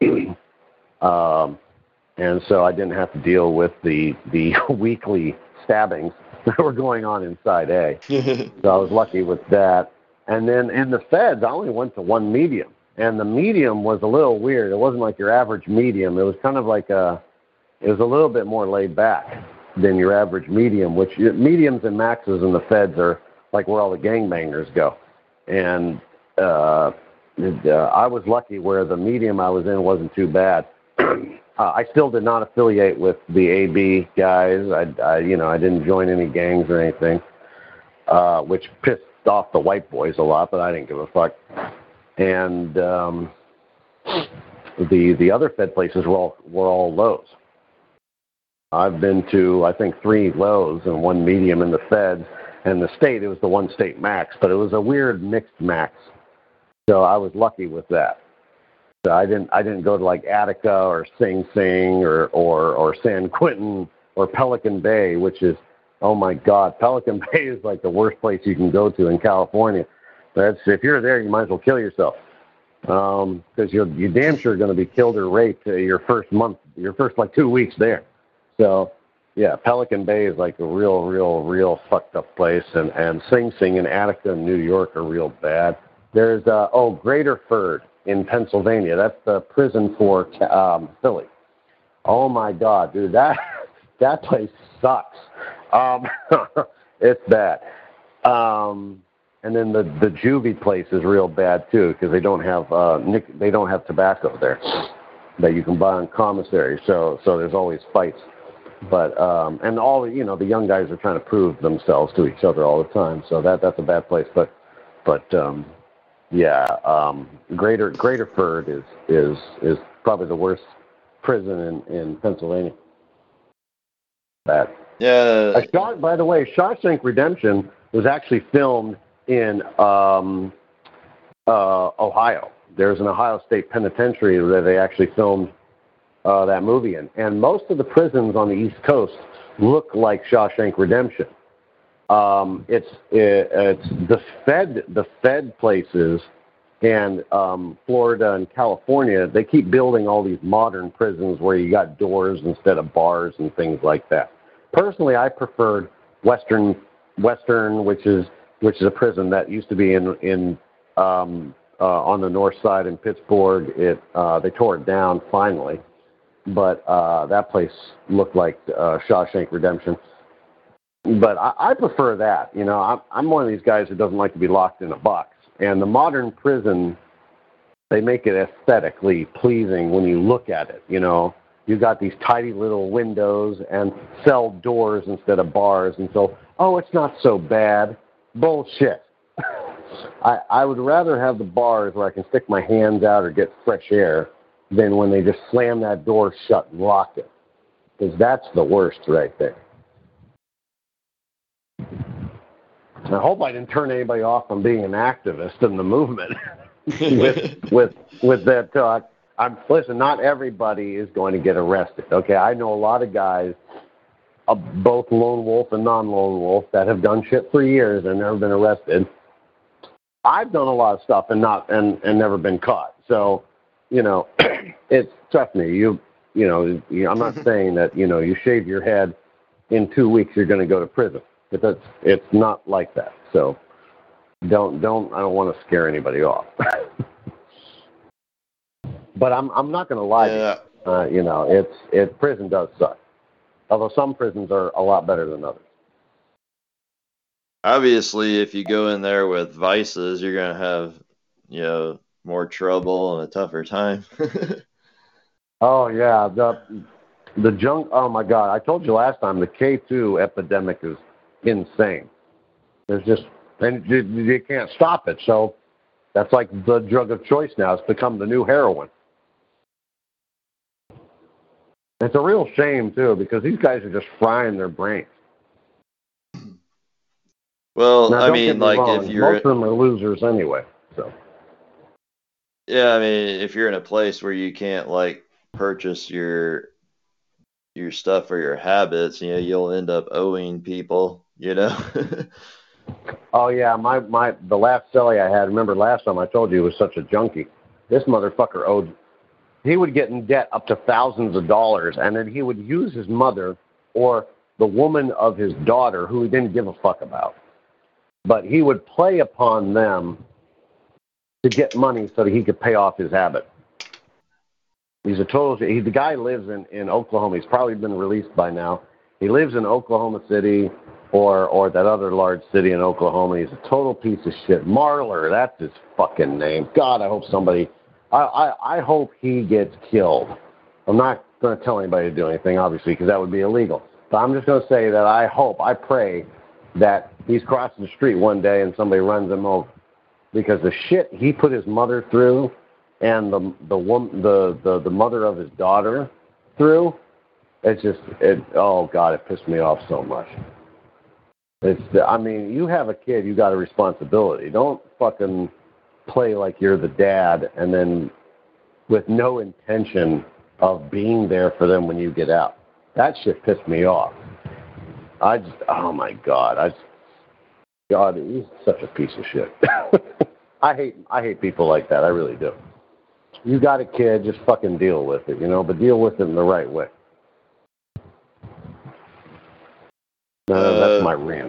um, and so I didn't have to deal with the, the weekly stabbings that were going on in side A. So I was lucky with that. And then in the feds, I only went to one medium. And the medium was a little weird. It wasn't like your average medium. It was kind of like a, it was a little bit more laid back than your average medium, which mediums and maxes in the feds are like where all the gangbangers go. And uh, Uh, I was lucky where the medium I was in wasn't too bad. uh, I still did not affiliate with the A B guys. I, I you know, I didn't join any gangs or anything, uh, which pissed off the white boys a lot, but I didn't give a fuck. And um, the the other Fed places were all were all lows. I've been to I think three lows and one medium in the Feds, and the state it was the one state max, but it was a weird mixed max. So I was lucky with that. So I didn't I didn't go to like Attica or Sing Sing or, or, or San Quentin or Pelican Bay, which is, oh my God, Pelican Bay is like the worst place you can go to in California. That's, if you're there, you might as well kill yourself, because um, you're you damn sure going to be killed or raped uh, your first month, your first like two weeks there. So yeah, Pelican Bay is like a real, real, real fucked up place, and and Sing Sing and Attica and New York are real bad. There's uh, oh Graterford in Pennsylvania. That's the prison for um, Philly. Oh my God, dude, that that place sucks. Um, it's bad. Um, and then the the juvie place is real bad too, because they don't have uh, nic- they don't have tobacco there that you can buy on commissary. So so there's always fights. But um, and all you know, the young guys are trying to prove themselves to each other all the time. So that that's a bad place. But but um, yeah, um, Greater Graterford is is is probably the worst prison in, in Pennsylvania. Bad. Yeah. A shot, by the way, Shawshank Redemption was actually filmed in um, uh, Ohio. There's an Ohio State Penitentiary where they actually filmed uh, that movie in. And most of the prisons on the East Coast look like Shawshank Redemption. Um, it's it, it's the Fed the Fed places and um, Florida and California. They keep building all these modern prisons where you got doors instead of bars and things like that. Personally, I preferred Western Western, which is which is a prison that used to be in in um, uh, on the north side in Pittsburgh. It uh, they tore it down finally, but uh, that place looked like uh, Shawshank Redemption. But I, I prefer that. You know, I'm, I'm one of these guys who doesn't like to be locked in a box. And the modern prison, they make it aesthetically pleasing when you look at it. You know, you got these tidy little windows and cell doors instead of bars. And so, oh, it's not so bad. Bullshit. I, I would rather have the bars where I can stick my hands out or get fresh air than when they just slam that door shut and lock it. Because that's the worst right there. I hope I didn't turn anybody off from being an activist in the movement with with with that talk. I'm listen. Not everybody is going to get arrested. Okay, I know a lot of guys, uh, both lone wolf and non-lone wolf, that have done shit for years and never been arrested. I've done a lot of stuff and not and, and never been caught. So, you know, it's trust me. You you know, you, I'm not saying that you know you shave your head in two weeks you're going to go to prison. But that's, it's not like that. So don't don't I don't want to scare anybody off. But I'm I'm not going to lie yeah. to you. Uh, you know, it's it prison does suck. Although some prisons are a lot better than others. Obviously, if you go in there with vices, you're going to have, you know, more trouble and a tougher time. Oh yeah, the the junk. Oh my God, I told you last time the K two epidemic is insane. There's just, and you, you can't stop it. So that's like the drug of choice now. It's become the new heroin. It's a real shame too, because these guys are just frying their brains. Well, now, I don't mean, get me like wrong, if you're most of them are losers anyway. So yeah, I mean, if you're in a place where you can't like purchase your your stuff or your habits, you know, you'll end up owing people. You know. Oh yeah, my my the last cellie I had. Remember last time I told you he was such a junkie. This motherfucker owed. He would get in debt up to thousands of dollars, and then he would use his mother or the woman of his daughter, who he didn't give a fuck about. But he would play upon them to get money so that he could pay off his habit. He's a total. He, the guy lives in in Oklahoma. He's probably been released by now. He lives in Oklahoma City. Or or that other large city in Oklahoma. He's a total piece of shit. Marler, that's his fucking name. God, I hope somebody, I, I, I hope he gets killed. I'm not going to tell anybody to do anything, obviously, because that would be illegal. But I'm just going to say that I hope, I pray that he's crossing the street one day and somebody runs him over. Because the shit he put his mother through and the the woman, the, the, the mother of his daughter through, it's just, it. oh, God, it pissed me off so much. It's, I mean, you have a kid, you got a responsibility. Don't fucking play like you're the dad and then with no intention of being there for them when you get out. That shit pissed me off. I just, oh my God, I just, God, he's such a piece of shit. I hate, I hate people like that. I really do. You got a kid, just fucking deal with it, you know, but deal with it in the right way. No, uh, that's my rant.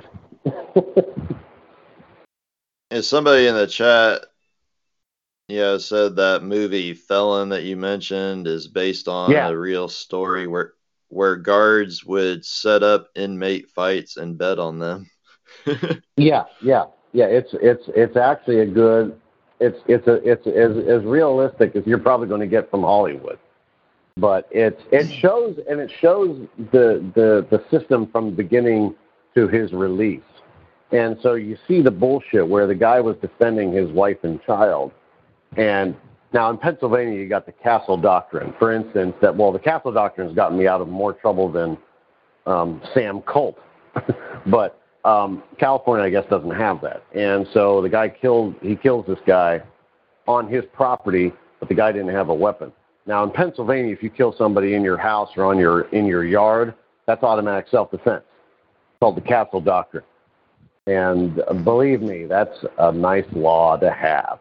And somebody in the chat, you know, said that movie Felon that you mentioned is based on yeah. a real story where where guards would set up inmate fights and bet on them. yeah, yeah, yeah. It's it's it's actually a good. It's it's a it's as as realistic as you're probably going to get from Hollywood, but it's it shows and it shows the the the system from beginning to his release, and so you see the bullshit where the guy was defending his wife and child, and now in Pennsylvania you got the Castle Doctrine, for instance. That well, the Castle Doctrine has gotten me out of more trouble than um, Sam Colt, but. Um, California, I guess, doesn't have that, and so the guy killed. He kills this guy on his property, but the guy didn't have a weapon. Now, in Pennsylvania, if you kill somebody in your house or on your in your yard, that's automatic self-defense. It's called the Castle Doctrine, and uh, believe me, that's a nice law to have.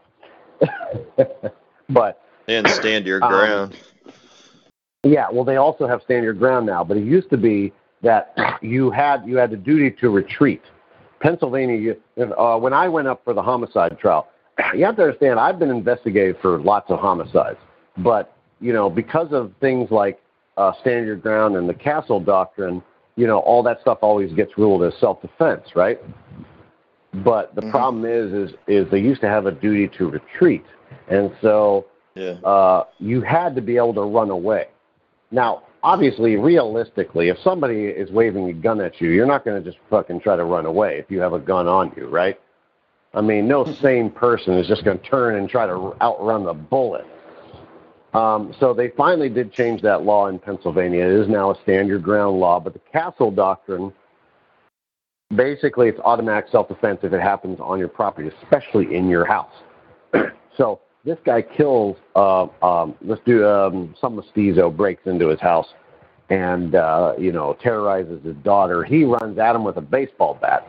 But and stand your ground. Um, yeah, well, they also have stand your ground now, but it used to be that you had you had the duty to retreat. Pennsylvania, you, uh, when I went up for the homicide trial, you have to understand, I've been investigated for lots of homicides, but, you know, because of things like uh, stand your ground and the Castle Doctrine, you know, all that stuff always gets ruled as self-defense, right? But the mm-hmm. problem is, is, is they used to have a duty to retreat, and so yeah. uh, you had to be able to run away. Now, obviously, realistically, if somebody is waving a gun at you, you're not going to just fucking try to run away if you have a gun on you, right? I mean, no sane person is just going to turn and try to outrun the bullet. Um, so they finally did change that law in Pennsylvania. It is now a stand your ground law, but the Castle Doctrine, basically it's automatic self-defense if it happens on your property, especially in your house. So this guy kills, uh, um, let's do, um, some mestizo breaks into his house and, uh, you know, terrorizes his daughter. He runs at him with a baseball bat,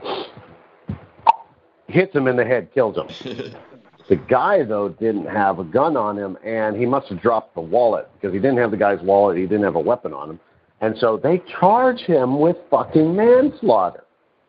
hits him in the head, kills him. The guy, though, didn't have a gun on him, and he must have dropped the wallet because he didn't have the guy's wallet. He didn't have a weapon on him. And so they charge him with fucking manslaughter.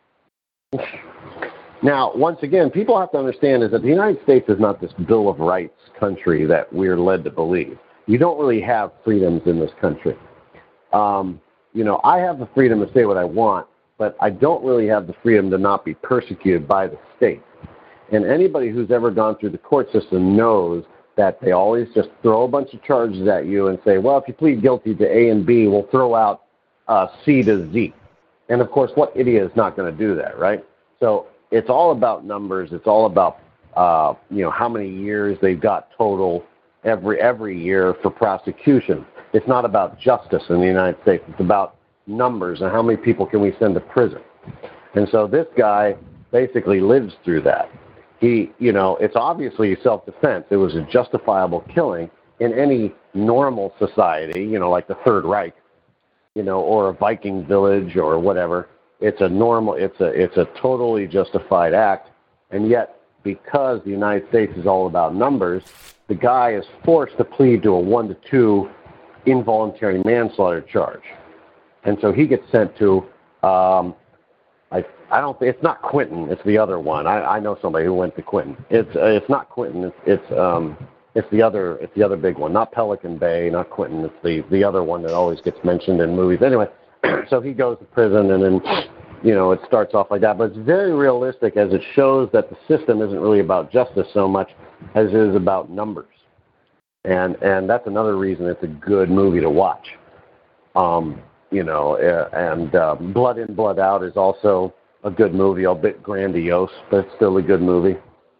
Now, once again, people have to understand is that the United States is not this Bill of Rights country that we're led to believe. You don't really have freedoms in this country. Um, you know, I have the freedom to say what I want, but I don't really have the freedom to not be persecuted by the state. And anybody who's ever gone through the court system knows that they always just throw a bunch of charges at you and say, well, if you plead guilty to A and B, we'll throw out uh, C to Z. And, of course, what idiot is not going to do that, right? So it's all about numbers. It's all about, uh, you know, how many years they've got total every every year for prosecution. It's not about justice in the United States. It's about numbers and how many people can we send to prison. And so this guy basically lives through that. He, you know, it's obviously self-defense. It was a justifiable killing in any normal society, you know, like the Third Reich, you know, or a Viking village or whatever. It's a normal, it's a, it's a totally justified act. And yet, because the United States is all about numbers, the guy is forced to plead to a one to two involuntary manslaughter charge. And so he gets sent to, um, I, I don't think, it's not Quentin, it's the other one. I, I know somebody who went to Quentin. It's, uh, it's not Quentin, it's, it's, um, it's the other, it's the other big one. Not Pelican Bay, not Quentin, it's the, the other one that always gets mentioned in movies. Anyway, so he goes to prison, and then, you know, it starts off like that. But it's very realistic, as it shows that the system isn't really about justice so much as it is about numbers. And and that's another reason it's a good movie to watch. Um, you know, and uh, Blood In, Blood Out is also a good movie, a bit grandiose, but it's still a good movie.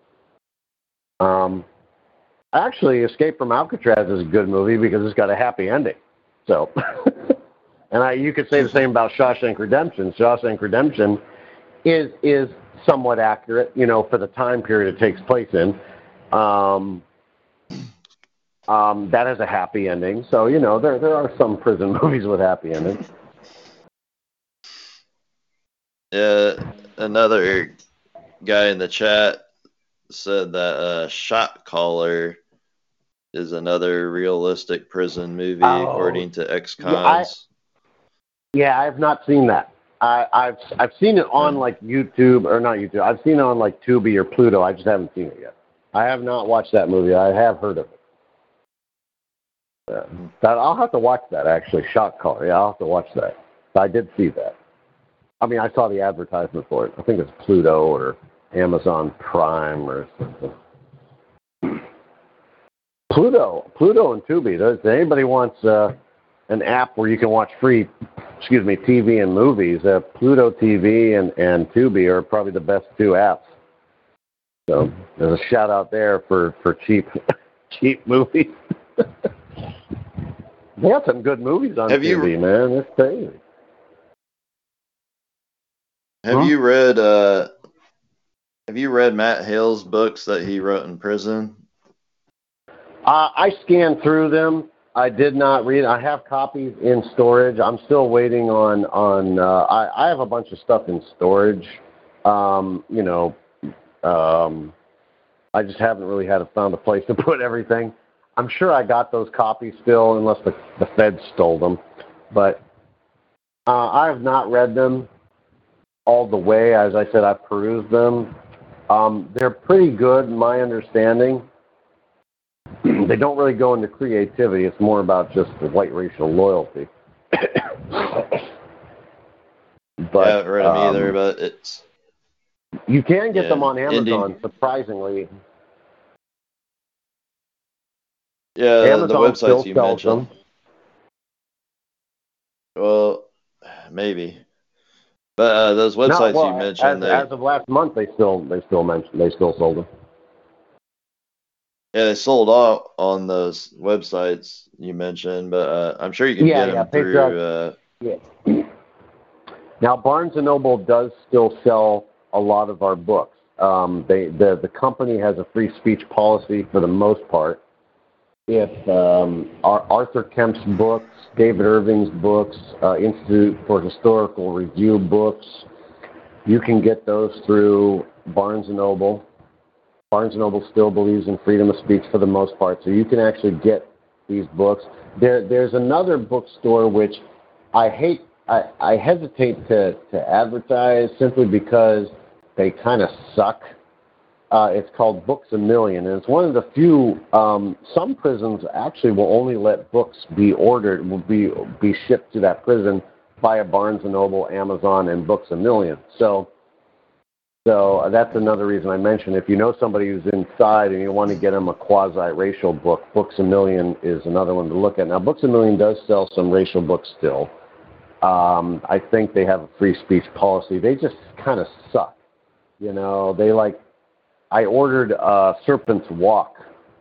Um, actually, Escape from Alcatraz is a good movie because it's got a happy ending. So... And I, you could say the same about Shawshank Redemption. Shawshank Redemption is is somewhat accurate, you know, for the time period it takes place in. Um, um, that has a happy ending. So, you know, there there are some prison movies with happy endings. Yeah, another guy in the chat said that uh, Shot Caller is another realistic prison movie, Oh, according to yeah, I ex-cons. yeah, I have not seen that. I, I've I've seen it on Uh, like YouTube or not YouTube. I've seen it on like Tubi or Pluto. I just haven't seen it yet. I have not watched that movie. I have heard of it. Yeah. That I'll have to watch that actually. Shot Caller. Yeah, I'll have to watch that. I did see that. I mean, I saw the advertisement for it. I think it's Pluto or Amazon Prime or something. Pluto, Pluto and Tubi. Does anybody wants uh, an app where you can watch free, excuse me, T V and movies? Uh, Pluto T V and and Tubi are probably the best two apps. So there's a shout out there for for cheap, cheap movies. They have some good movies on have you Tubi, man. It's crazy. have Huh? you read uh have you read Matt Hale's books that he wrote in prison? Uh, I scanned through them. I did not read. I have copies in storage. I'm still waiting on on. Uh, I, I have a bunch of stuff in storage. Um, you know, um, I just haven't really had a, found a place to put everything. I'm sure I got those copies still, unless the the feds stole them. But uh, I have not read them all the way. As I said, I've perused them. Um, they're pretty good, in my understanding. They don't really go into creativity. It's more about just the white racial loyalty. Yeah, I But haven't read them either, um, but it's you can get them yeah, on ending. Amazon, surprisingly. Yeah, the Amazon websites still you sells mentioned. them. Well, maybe, but uh, those No, websites you well, as mentioned, they as of last month, they still they still mentioned they still sold them. yeah they sold out on those websites you mentioned, but uh, I'm sure you can Yeah, get yeah, them Patriot. through. Uh, Yeah. Now, Barnes and Noble does still sell a lot of our books. Um, they the the company has a free speech policy for the most part. If um, Arthur Kemp's books, David Irving's books, uh, Institute for Historical Review books, you can get those through Barnes and Noble. Barnes and Noble still believes in freedom of speech for the most part, so you can actually get these books. There, there's another bookstore which I hate. I, I hesitate to, to advertise simply because they kind of suck. Uh, it's called Books a Million, and it's one of the few. Um, some prisons actually will only let books be ordered, will be be shipped to that prison via Barnes and Noble, Amazon, and Books a Million. So, so that's another reason I mentioned. If you know somebody who's inside and you want to get them a quasi-racial book, Books a Million is another one to look at. Now, Books a Million does sell some racial books still. Um, I think they have a free speech policy. They just kind of suck. You know, they like. I ordered uh, Serpent's Walk,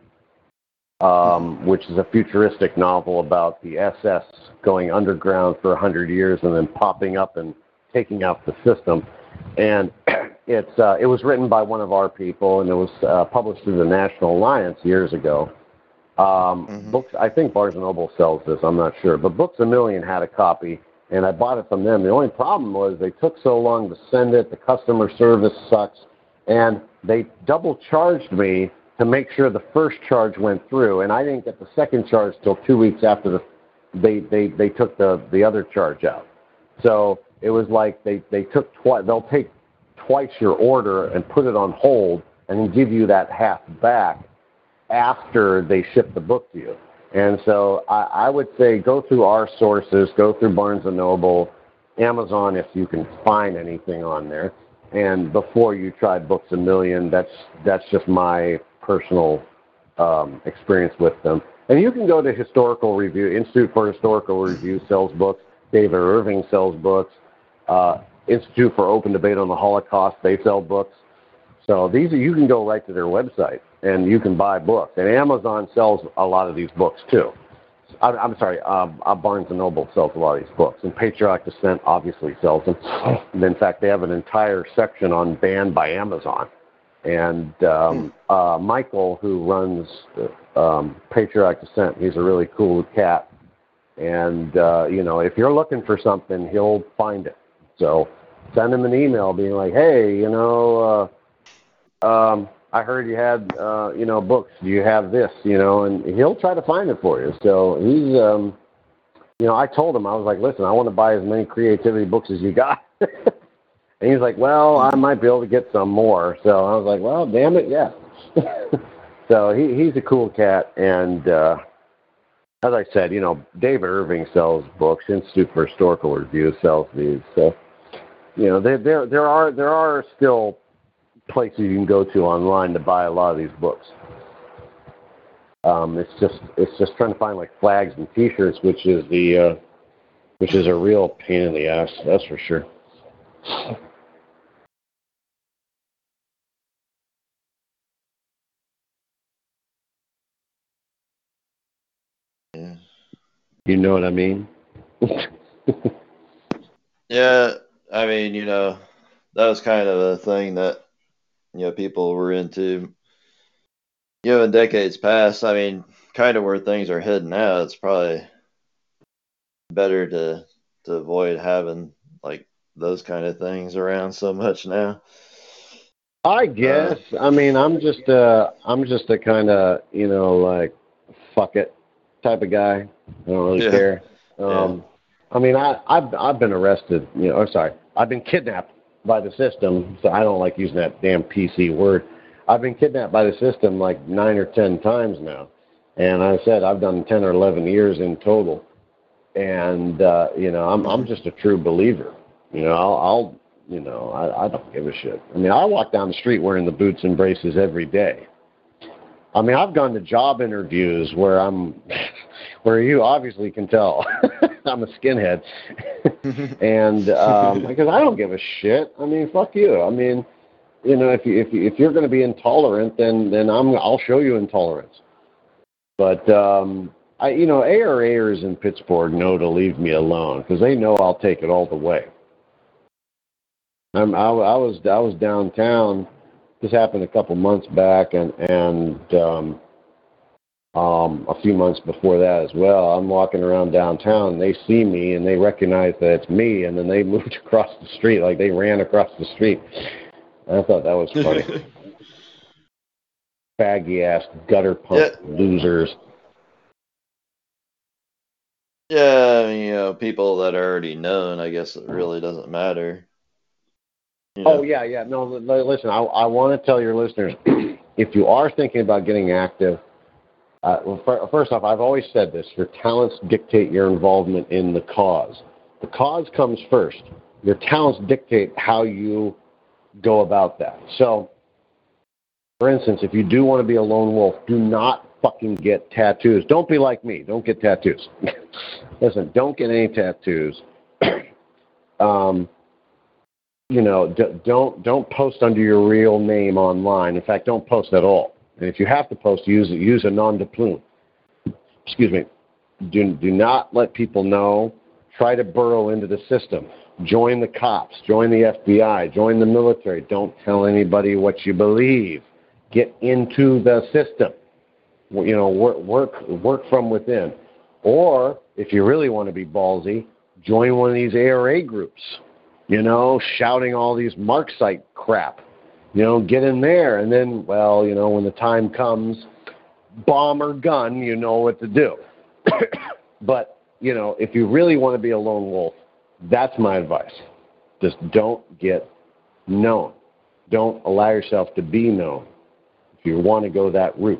um, which is a futuristic novel about the S S going underground for a hundred years and then popping up and taking out the system. And it's uh, it was written by one of our people, and it was uh, published through the National Alliance years ago. Um, mm-hmm. Books, I think Barnes and Noble sells this. I'm not sure, but Books a Million had a copy, and I bought it from them. The only problem was they took so long to send it. The customer service sucks, and they double charged me to make sure the first charge went through, and I didn't get the second charge till two weeks after the they they they took the the other charge out. So it was like they they took twice. They'll take twice your order and put it on hold, and then give you that half back after they ship the book to you. And so I, I would say go through our sources, go through Barnes and Noble, Amazon if you can find anything on there. And before you try Books a Million, that's that's just my personal um, experience with them. And you can go to Historical Review. Institute for Historical Review sells books. David Irving sells books. Uh, Institute for Open Debate on the Holocaust, they sell books. So these are, you can go right to their website and you can buy books. And Amazon sells a lot of these books too. I'm, I'm sorry, um, uh, Barnes and Noble sells a lot of these books, and Patriotic Descent obviously sells them. And in fact, they have an entire section on banned by Amazon. And um, uh, Michael, who runs um, Patriotic Descent, he's a really cool cat. And uh, you know, if you're looking for something, he'll find it. So send him an email being like, hey, you know, uh, um, I heard you had, uh, you know, books. Do you have this? You know, and he'll try to find it for you. So he's, um, you know, I told him, I was like, listen, I want to buy as many creativity books as you got. And he's like, well, I might be able to get some more. So I was like, well, damn it, yeah. So he, he's a cool cat. And uh, as I said, you know, David Irving sells books. Institute for Historical Review sells these. So, you know, there there there are there are still places you can go to online to buy a lot of these books. Um, it's just it's just trying to find like flags and T-shirts, which is the uh, which is a real pain in the ass. That's for sure. Yeah. You know what I mean? Yeah, I mean, you know, that was kind of a thing that, you know, people were into, you know, in decades past. I mean, kind of where things are heading now, it's probably better to to avoid having like those kind of things around so much now. I Uh, guess. I mean, I'm just uh I'm just a kind of, you know, like fuck it type of guy. I don't really yeah, care. yeah. Um, I mean, I I've I've been arrested. You know, I'm sorry, I've been kidnapped by the system. So I don't like using that damn P C word. I've been kidnapped by the system like nine or ten times now, and I said I've done ten or eleven years in total. And uh, you know, I'm I'm just a true believer. You know, I'll, I'll you know, I, I don't give a shit. I mean, I walk down the street wearing the boots and braces every day. I mean, I've gone to job interviews where I'm, where you obviously can tell I'm a skinhead, and um, because I don't give a shit. I mean, fuck you. I mean, you know, if you if you, if you're going to be intolerant, then then I'm I'll show you intolerance. But um, I, you know, A R A'ers in Pittsburgh know to leave me alone because they know I'll take it all the way. I'm, I, I was I was downtown. This happened a couple months back, and and um, um, a few months before that as well. I'm walking around downtown, and they see me, and they recognize that it's me, and then they moved across the street, like they ran across the street. I thought that was funny. Faggy ass gutter punk Yeah, losers. yeah. I mean, you know, people that are already known, I guess it really doesn't matter. You Oh, know. yeah, yeah. No, listen, I, I want to tell your listeners, if you are thinking about getting active, uh, well, first off, I've always said this, your talents dictate your involvement in the cause. The cause comes first. Your talents dictate how you go about that. So, for instance, if you do want to be a lone wolf, do not fucking get tattoos. Don't be like me. Don't get tattoos. Listen, don't get any tattoos. um, you know, d- don't don't post under your real name online. In fact, don't post at all. And if you have to post, use use a nom de plume. Excuse me. Do do not let people know. Try to burrow into the system. Join the cops. Join the F B I. Join the military. Don't tell anybody what you believe. Get into the system. You know, work work work from within. Or if you really want to be ballsy, join one of these A R A groups. You know, shouting all these Marxite crap. You know, get in there, and then, well, you know, when the time comes, bomb or gun, you know what to do. But, you know, if you really want to be a lone wolf, that's my advice. Just don't get known. Don't allow yourself to be known if you want to go that route.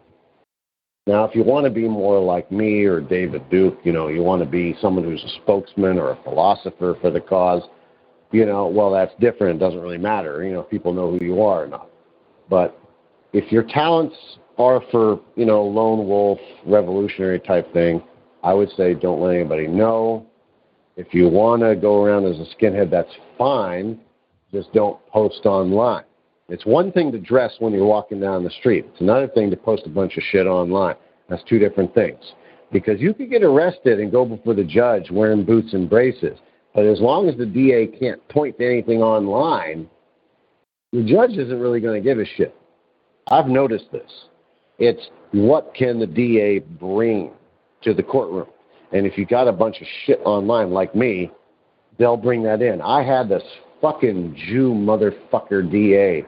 Now, if you want to be more like me or David Duke, you know, you want to be someone who's a spokesman or a philosopher for the cause, you know, well, that's different. It doesn't really matter, you know, if people know who you are or not. But if your talents are for, you know, lone wolf, revolutionary type thing, I would say don't let anybody know. If you want to go around as a skinhead, that's fine. Just don't post online. It's one thing to dress when you're walking down the street. It's another thing to post a bunch of shit online. That's two different things. Because you could get arrested and go before the judge wearing boots and braces. But as long as the D A can't point to anything online, the judge isn't really going to give a shit. I've noticed this. It's what can the D A bring to the courtroom? And if you got a bunch of shit online like me, they'll bring that in. I had this fucking Jew motherfucker D A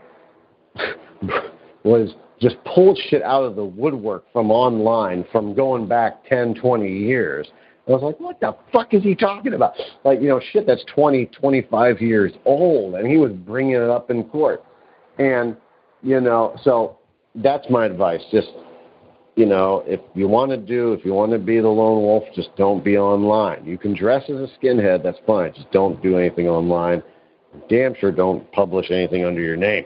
was just pulled shit out of the woodwork from online from going back ten, twenty years. I was like, what the fuck is he talking about? Like, you know, shit that's twenty, twenty-five years old, and he was bringing it up in court. And, you know, so that's my advice. Just, you know, if you want to do, if you want to be the lone wolf, just don't be online. You can dress as a skinhead, that's fine. Just don't do anything online. Damn sure don't publish anything under your name.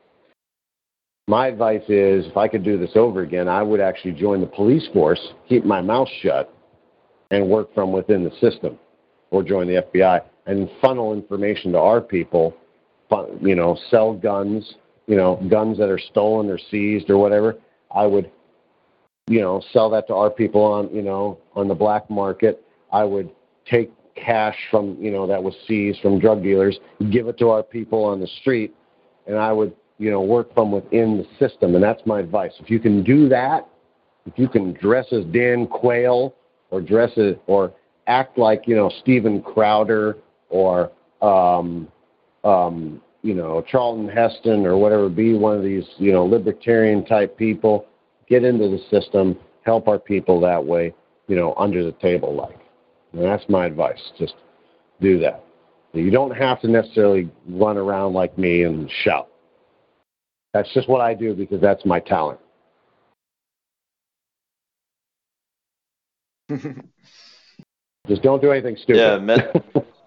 My advice is, if I could do this over again, I would actually join the police force, keep my mouth shut, and work from within the system, or join the F B I and funnel information to our people, you know, sell guns, you know, guns that are stolen or seized or whatever. I would, you know, sell that to our people on, you know, on the black market. I would take cash from, you know, that was seized from drug dealers, give it to our people on the street, and I would, you know, work from within the system. And that's my advice. If you can do that, if you can dress as Dan Quayle, or dress as, or act like, you know, Steven Crowder, or, um, um, you know, Charlton Heston, or whatever, be one of these, you know, libertarian type people, get into the system, help our people that way, you know, under the table like. And that's my advice. Just do that. You don't have to necessarily run around like me and shout. That's just what I do because that's my talent. Just don't do anything stupid. Yeah, Met-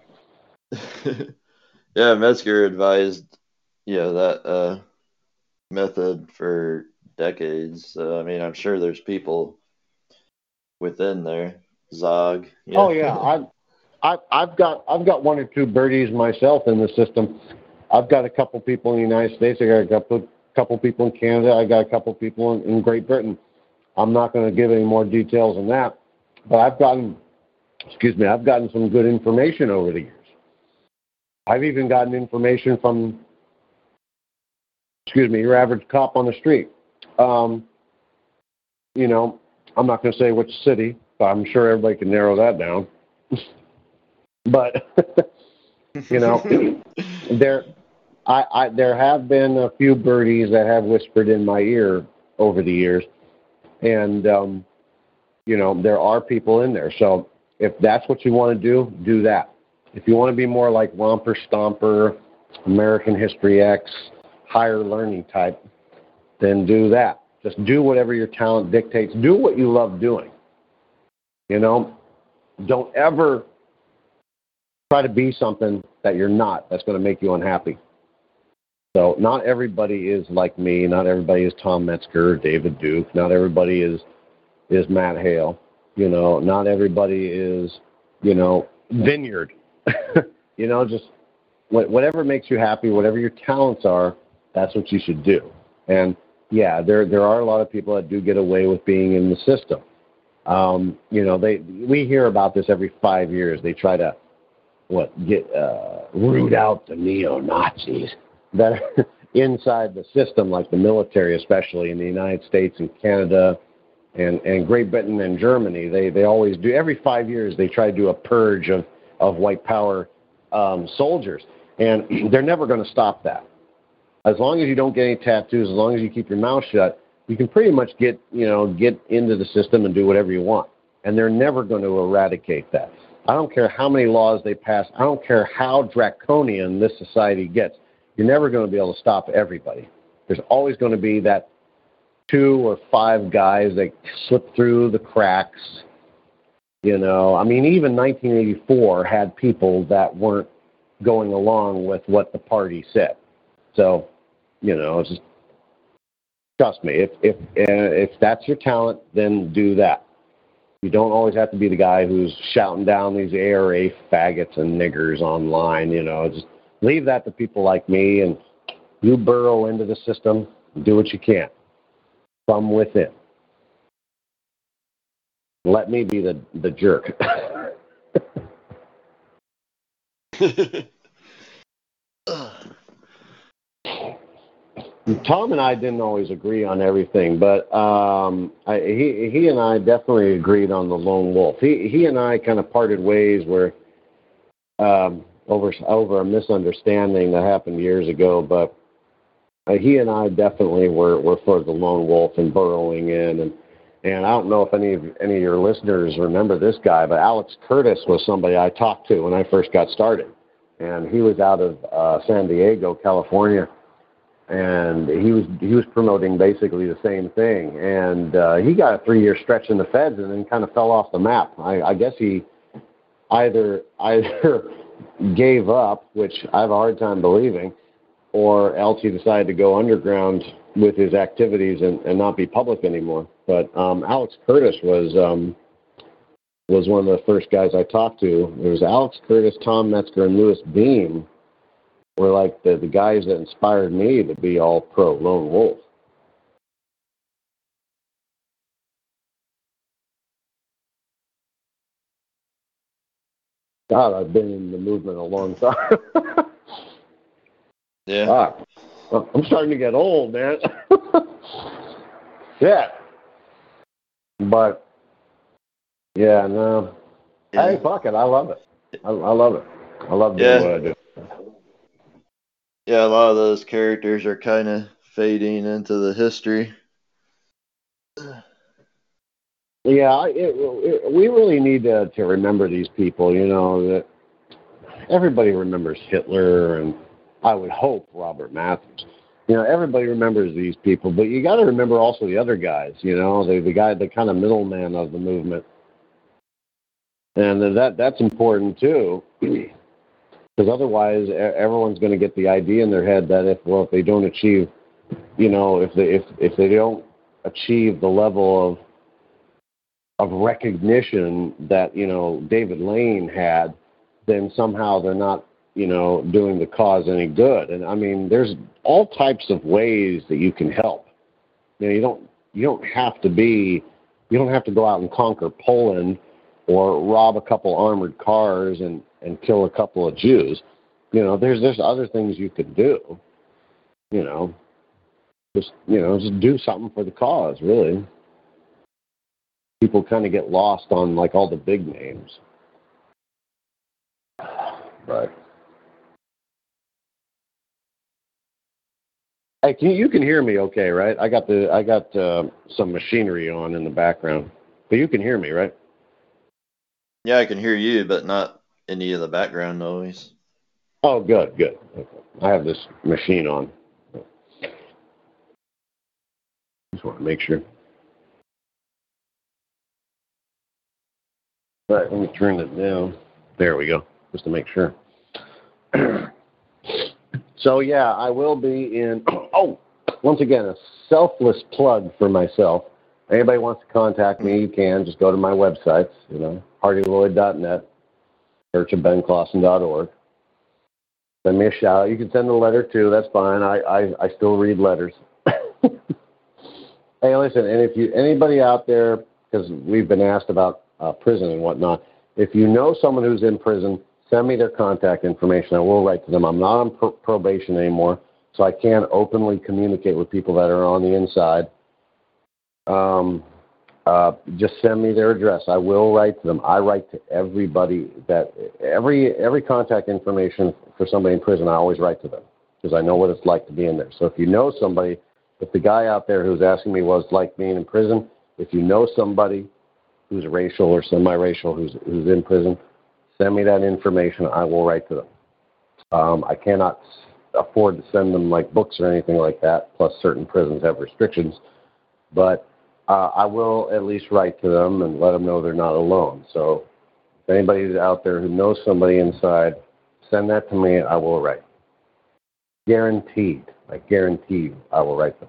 yeah, Metzger advised, you know, that uh, method for decades. Uh, I mean, I'm sure there's people within there. Zog. Yeah. Oh yeah, I've, I've I've got I've got one or two birdies myself in the system. I've got a couple people in the United States. I got a couple couple people in Canada. I got a couple people in, in Great Britain. I'm not going to give any more details than that, but I've gotten, excuse me, I've gotten some good information over the years. I've even gotten information from, excuse me, your average cop on the street. Um, you know, I'm not going to say which city, but I'm sure everybody can narrow that down. But, you know, there, I, I, there have been a few birdies that have whispered in my ear over the years. And, um, you know, there are people in there. So if that's what you want to do, do that. If you want to be more like Romper Stomper, American History X, higher learning type, then do that. Just do whatever your talent dictates. Do what you love doing. You know, don't ever try to be something that you're not that's going to make you unhappy. So not everybody is like me. Not everybody is Tom Metzger or David Duke. Not everybody is is Matt Hale. You know, not everybody is, you know, Vineyard. You know, just whatever makes you happy, whatever your talents are, that's what you should do. And yeah, there there are a lot of people that do get away with being in the system. Um, you know, they we hear about this every five years. They try to what get uh, root out the neo-Nazis that are inside the system, like the military, especially in the United States and Canada and, and Great Britain and Germany. They they always do. Every five years, they try to do a purge of, of white power um, soldiers. And they're never going to stop that. As long as you don't get any tattoos, as long as you keep your mouth shut, you can pretty much get, you know, get into the system and do whatever you want. And they're never going to eradicate that. I don't care how many laws they pass. I don't care how draconian this society gets. You're never going to be able to stop everybody. There's always going to be that two or five guys that slip through the cracks. You know, I mean, even nineteen eighty-four had people that weren't going along with what the party said. So, you know, it's just, trust me, if if uh, if that's your talent, then do that. You don't always have to be the guy who's shouting down these A R A faggots and niggers online. You know, just leave that to people like me, and you burrow into the system and do what you can from within. Let me be the, the jerk. Tom and I didn't always agree on everything, but um, I, he he and I definitely agreed on the lone wolf. He he and I kind of parted ways where um, over over a misunderstanding that happened years ago. But uh, he and I definitely were were for the lone wolf and burrowing in. And and I don't know if any of any of your listeners remember this guy, but Alex Curtis was somebody I talked to when I first got started, and he was out of uh, San Diego, California. And he was he was promoting basically the same thing, and uh, he got a three-year stretch in the feds, and then kind of fell off the map. I, I guess he either either gave up, which I have a hard time believing, or else he decided to go underground with his activities and, and not be public anymore. But um, Alex Curtis was um, was one of the first guys I talked to. It was Alex Curtis, Tom Metzger, and Louis Beam. Were like the, the guys that inspired me to be all pro lone wolf. God, I've been in the movement a long time. Yeah. God, I'm starting to get old, man. Yeah. But, yeah, no. Yeah. Hey, fuck it. I love it. I, I love it. I love doing Yeah. what I do. Yeah, a lot of those characters are kind of fading into the history. Yeah, it, it, we really need to, to remember these people, you know, that everybody remembers Hitler and I would hope Robert Matthews. You know, everybody remembers these people, but you got to remember also the other guys, you know, the, the guy, the kind of middleman of the movement. And that that's important too, because otherwise everyone's going to get the idea in their head that if, well, if they don't achieve, you know, if they, if, if they don't achieve the level of of recognition that, you know, David Lane had, then somehow they're not, you know, doing the cause any good. And I mean, there's all types of ways that you can help. You know, you don't you don't have to be, you don't have to go out and conquer Poland or rob a couple armored cars and, and kill a couple of Jews. You know, there's there's other things you could do. You know, just you know, just do something for the cause, really. People kind of get lost on like all the big names. But hey, can you, you can hear me okay, right? I got the I got uh, some machinery on in the background, but you can hear me, right? Yeah, I can hear you, but not any of the background noise. Oh, good, good. Okay. I have this machine on. Just want to make sure. All right, let me turn it down. There we go, just to make sure. So, yeah, I will be in, oh, once again, a selfless plug for myself. Anybody wants to contact me, you can. Just go to my websites, you know, hardy lloyd dot net, search of ben clausen dot org. Send me a shout. You can send a letter, too. That's fine. I, I, I still read letters. Hey, listen, and if you anybody out there, because we've been asked about uh, prison and whatnot, if you know someone who's in prison, send me their contact information. I will write to them. I'm not on pro- probation anymore, so I can't openly communicate with people that are on the inside. Um, uh, just send me their address. I will write to them. I write to everybody that every every contact information for somebody in prison. I always write to them because I know what it's like to be in there. So if you know somebody, if the guy out there who's asking me what it's like being in prison, if you know somebody who's racial or semi-racial who's who's in prison, send me that information. I will write to them. Um, I cannot afford to send them like books or anything like that. Plus, certain prisons have restrictions, but uh, I will at least write to them and let them know they're not alone. So, if anybody's out there who knows somebody inside, send that to me. I will write. Guaranteed. I guarantee you, I will write them.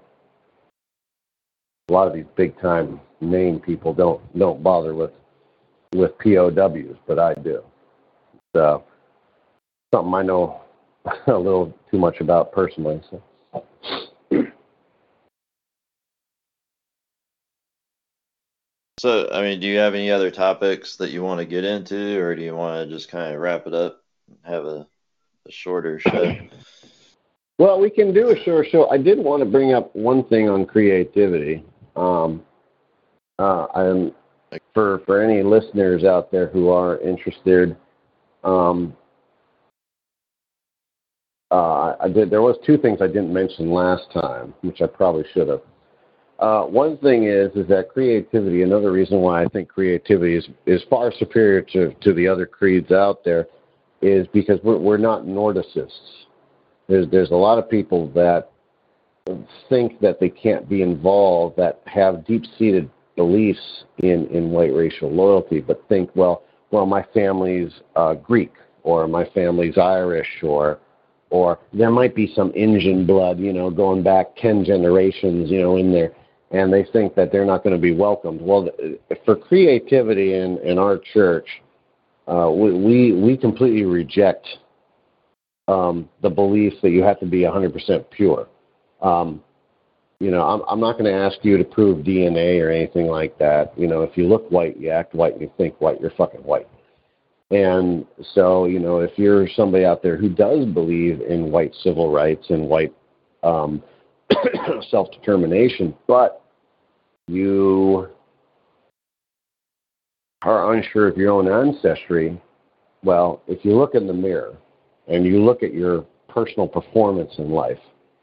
A lot of these big time name people don't don't bother with with P O Ws, but I do. So something I know a little too much about personally. So. So, I mean, do you have any other topics that you want to get into, or do you want to just kind of wrap it up and have a, a shorter show? Well, we can do a short show. I did want to bring up one thing on creativity. Um, uh, I'm, for for any listeners out there who are interested, um, I did. There was two things I didn't mention last time, which I probably should have. Uh, one thing is is that creativity. Another reason why I think creativity is, is far superior to, to the other creeds out there is because we're we're not Nordicists. There's there's a lot of people that think that they can't be involved, that have deep-seated beliefs in, in white racial loyalty, but think, well, well, my family's uh, Greek, or my family's Irish, or or there might be some Indian blood, you know, going back ten generations, you know, in there, and they think that they're not going to be welcomed. Well, for creativity in, in our church, uh, we, we we completely reject um, the belief that you have to be one hundred percent pure. Um, you know, I'm, I'm not going to ask you to prove D N A or anything like that. You know, if you look white, you act white, and you think white, you're fucking white. And so, you know, if you're somebody out there who does believe in white civil rights and white um, self-determination, but you are unsure of your own ancestry, well, if you look in the mirror and you look at your personal performance in life,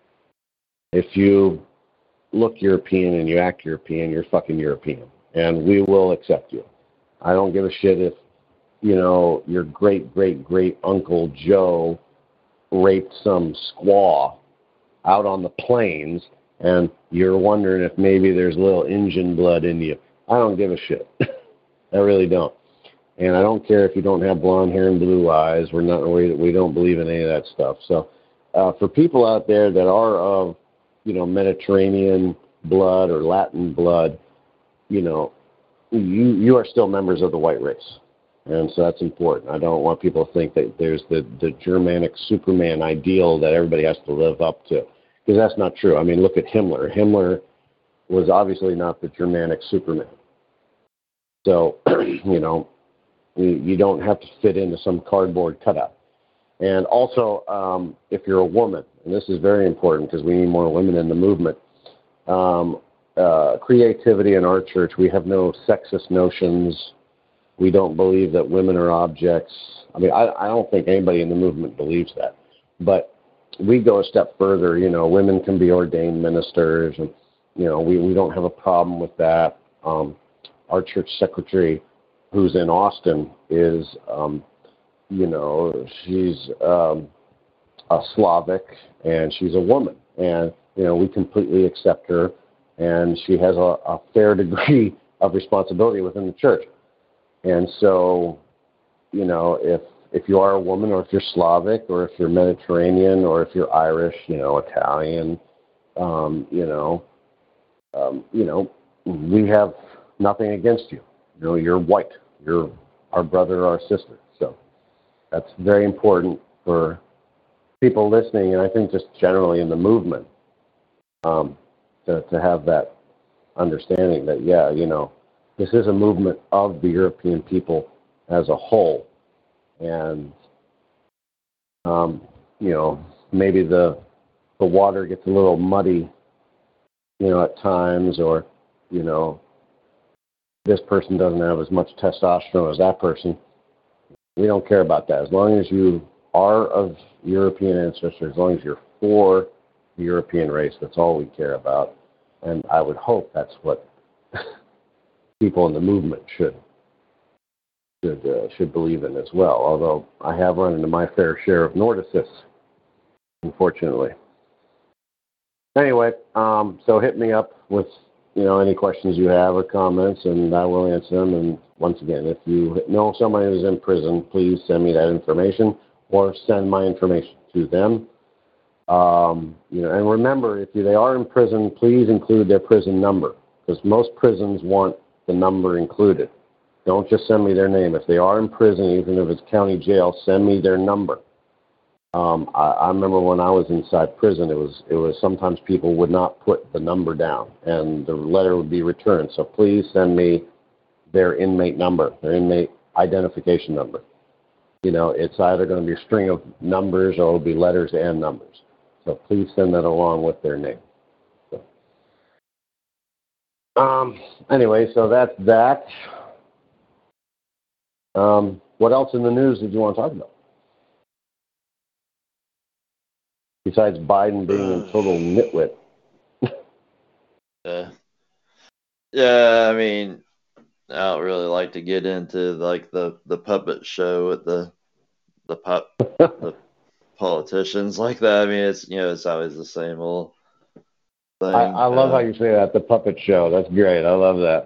if you look European and you act European, you're fucking European, and we will accept you. I don't give a shit if, you know, your great, great, great Uncle Joe raped some squaw out on the plains and you're wondering if maybe there's a little Indian blood in you. I don't give a shit. I really don't. And I don't care if you don't have blonde hair and blue eyes. We're not, we, we don't believe in any of that stuff. So uh, for people out there that are of, you know, Mediterranean blood or Latin blood, you know, you you are still members of the white race. And so that's important. I don't want people to think that there's the, the Germanic Superman ideal that everybody has to live up to, because that's not true. I mean, look at Himmler. Himmler was obviously not the Germanic Superman. So, you know, you, you don't have to fit into some cardboard cutout. And also, um, if you're a woman, and this is very important because we need more women in the movement, um, uh, creativity in our church, we have no sexist notions. We don't believe that women are objects. I mean, I, I don't think anybody in the movement believes that. But we go a step further. You know, women can be ordained ministers, and, you know, we, we don't have a problem with that. Um, our church secretary, who's in Austin, is... Um, you know, she's um, a Slavic, and she's a woman. And, you know, we completely accept her, and she has a, a fair degree of responsibility within the church. And so, you know, if if you are a woman, or if you're Slavic, or if you're Mediterranean, or if you're Irish, you know, Italian, um, you know, um, you know, we have nothing against you. You know, you're white. You're our brother or our sister. So that's very important for people listening, and I think just generally in the movement, um, to, to have that understanding that, yeah, you know, this is a movement of the European people as a whole. And, um, you know, maybe the the water gets a little muddy, you know, at times, or, you know, this person doesn't have as much testosterone as that person. We don't care about that. As long as you are of European ancestry, as long as you're for the European race, that's all we care about. And I would hope that's what people in the movement should should uh, should believe in as well. Although I have run into my fair share of Nordicists, unfortunately. Anyway, um, so hit me up with, you know, any questions you have or comments, and I will answer them. And once again, if you know somebody who's in prison, please send me that information or send my information to them. Um, you know, and remember, if they are in prison, please include their prison number, because most prisons want the number included. Don't just send me their name. If they are in prison, even if it's county jail, send me their number. Um, I, I remember when I was inside prison, it was it was sometimes people would not put the number down, and the letter would be returned. So please send me their inmate number, their inmate identification number. You know, it's either going to be a string of numbers or it'll be letters and numbers. So please send that along with their name. So, um, anyway, so that's that. Um, what else in the news did you want to talk about? besides Biden being a total nitwit. Yeah. Yeah, I mean, I don't really like to get into like the, the puppet show with the the pop the politicians like that. I mean, it's you know it's always the same old I, thing. I love Uh, how you say that, the puppet show. That's great. I love that.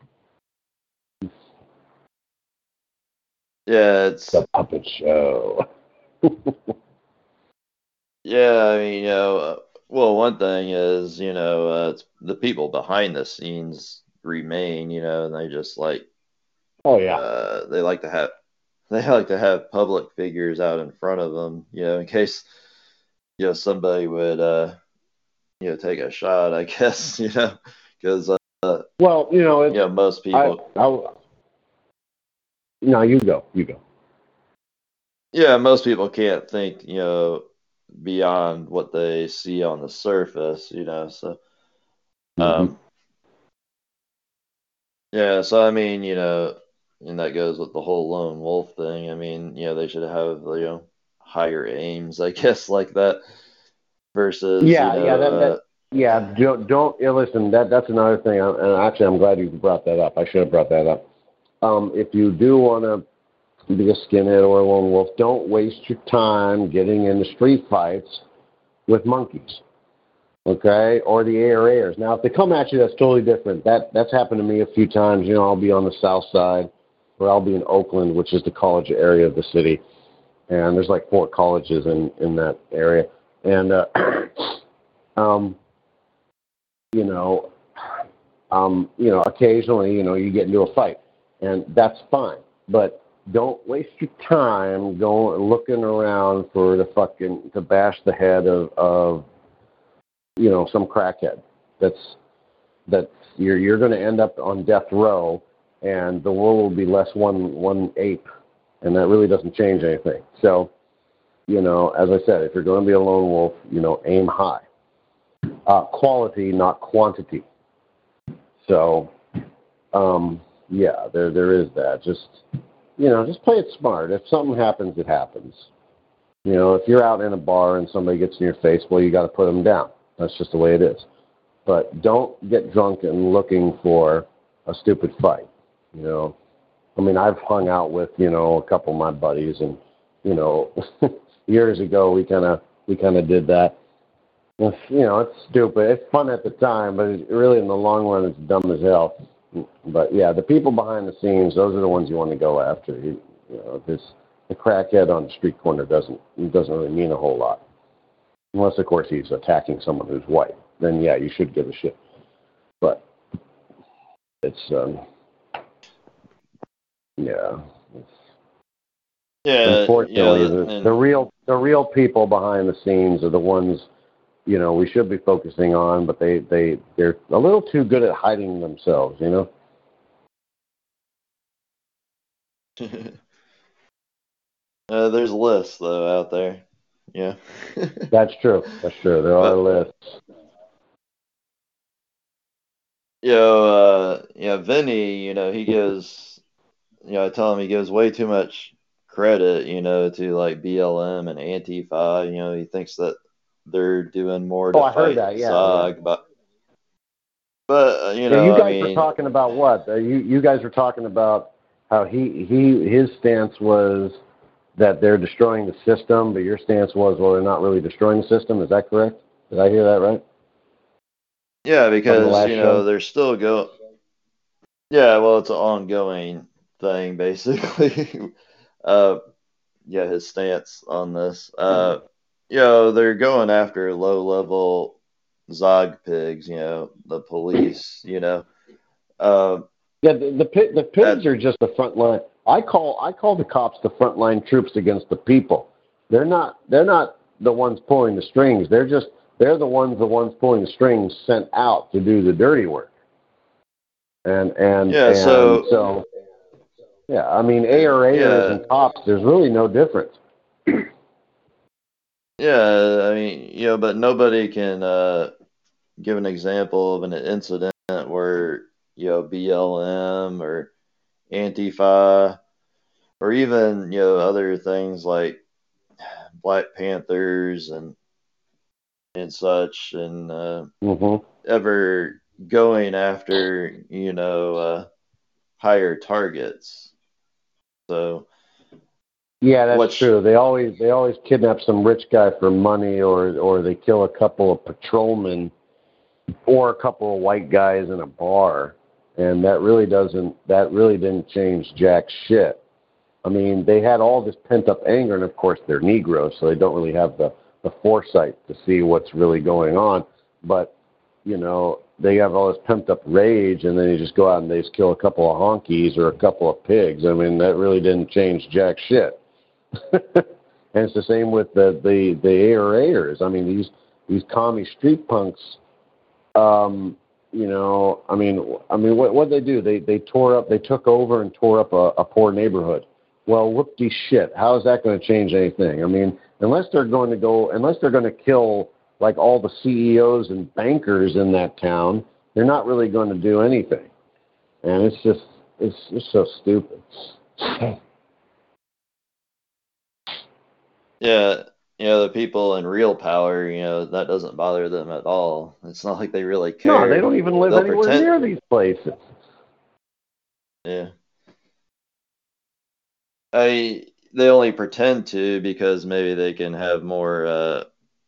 yeah, it's The puppet show. yeah. I mean, you know, uh, well, one thing is you know uh, it's the people behind the scenes remain. You know, and they just like Oh, yeah. uh, they like to have they like to have public figures out in front of them. You know, in case you know somebody would uh you know take a shot. I guess you know because uh, Well, you know, you it's, know most I, people. I, no, you go. You go. Yeah, most people can't think, you know, beyond what they see on the surface, you know. So, Mm-hmm. um, yeah, so I mean, you know, and that goes with the whole lone wolf thing. I mean, you know, they should have, you know, higher aims, I guess, like that versus, you Yeah, yeah, know, that, that, uh, yeah, don't, don't yeah, listen, that, that's another thing. I, and actually, I'm glad you brought that up. I should have brought that up. Um, if you do want to be a skinhead or a lone wolf, don't waste your time getting into street fights with monkeys, okay, or the A R As. Now, if they come at you, that's totally different. That That's happened to me a few times. You know, I'll be on the south side, or I'll be in Oakland, which is the college area of the city, and there's like four colleges in, in that area. And, uh, um, you know, um, you know, occasionally, you know, you get into a fight, and that's fine. But don't waste your time going looking around for the fucking to bash the head of, of you know, some crackhead. That's that you're you're going to end up on death row, and the world will be less one one ape, and that really doesn't change anything. So, you know, as I said, if you're going to be a lone wolf, you know, aim high, uh, quality, not quantity. So, um, yeah, there there is that. Just you know, just play it smart. If something happens, it happens. You know, if you're out in a bar and somebody gets in your face, well, you got to put them down. That's just the way it is. But don't get drunk and looking for a stupid fight. You know, I mean, I've hung out with you know a couple of my buddies, and you know, years ago we kind of we kind of did that. It's, you know, it's stupid. It's fun at the time, but it, really in the long run, it's dumb as hell. But yeah, the people behind the scenes, those are the ones you want to go after. You, you know, this the crackhead on the street corner doesn't doesn't really mean a whole lot, unless of course he's attacking someone who's white. Then yeah, you should give a shit. But it's um, yeah, it's, yeah, you unfortunately know, the the and real the real people behind the scenes are the ones you know we should be focusing on, but they they they're a little too good at hiding themselves. You know. uh, there's lists though out there. Yeah. That's true. That's true. There are But lists. you know, uh, yeah, Vinny, you know, he gives, you know, I tell him he gives way too much credit, you know, to like B L M and Antifa. You know, he thinks that they're doing more Oh, to I heard fight that. Yeah, yeah. Zog, but but uh, you Yeah, know, you I guys were mean, talking about what? Uh, you you guys were talking about how he he his stance was that they're destroying the system, but your stance was well, they're not really destroying the system. Is that correct? Did I hear that right yeah, from the because last you know show? they're still go. Yeah, well, it's an ongoing thing, basically. uh, yeah, his stance on this. Uh, you know, they're going after low level Zog pigs. You know, the police. You know, uh, Yeah, the the, pi- the pigs at are just the front line. I call I call the cops the frontline troops against the people. They're not they're not the ones pulling the strings. They're just they're the ones the ones pulling the strings sent out to do the dirty work. And and yeah, and so so yeah, I mean ARAers yeah, and cops. There's really no difference. yeah. I mean, you know, but nobody can uh, give an example of an incident where you know B L M or Antifa or even you know other things like Black Panthers and and such, and uh, Mm-hmm. ever going after, you know, uh, higher targets. So Yeah, that's what's true. They always they always kidnap some rich guy for money, or or they kill a couple of patrolmen or a couple of white guys in a bar, and that really doesn't that really didn't change jack shit. I mean, they had all this pent up anger, and of course they're Negroes, so they don't really have the the foresight to see what's really going on. But you know, they have all this pent up rage, and then you just go out and they just kill a couple of honkies or a couple of pigs. I mean, that really didn't change jack shit. And it's the same with the the the A R Aers. I mean, these these commie street punks. Um, you know, I mean, I mean, what what they do? They they tore up, they took over and tore up a, a poor neighborhood. Well, whoop-de shit. How is that going to change anything? I mean, unless they're going to go, unless they're going to kill like all the C E Os and bankers in that town, they're not really going to do anything. And it's just, it's just so stupid. yeah, you know, the people in real power, you know, that doesn't bother them at all. It's not like they really No, they care. don't even live They'll anywhere pretend. near these places. Yeah. I they only pretend to because maybe they can have more uh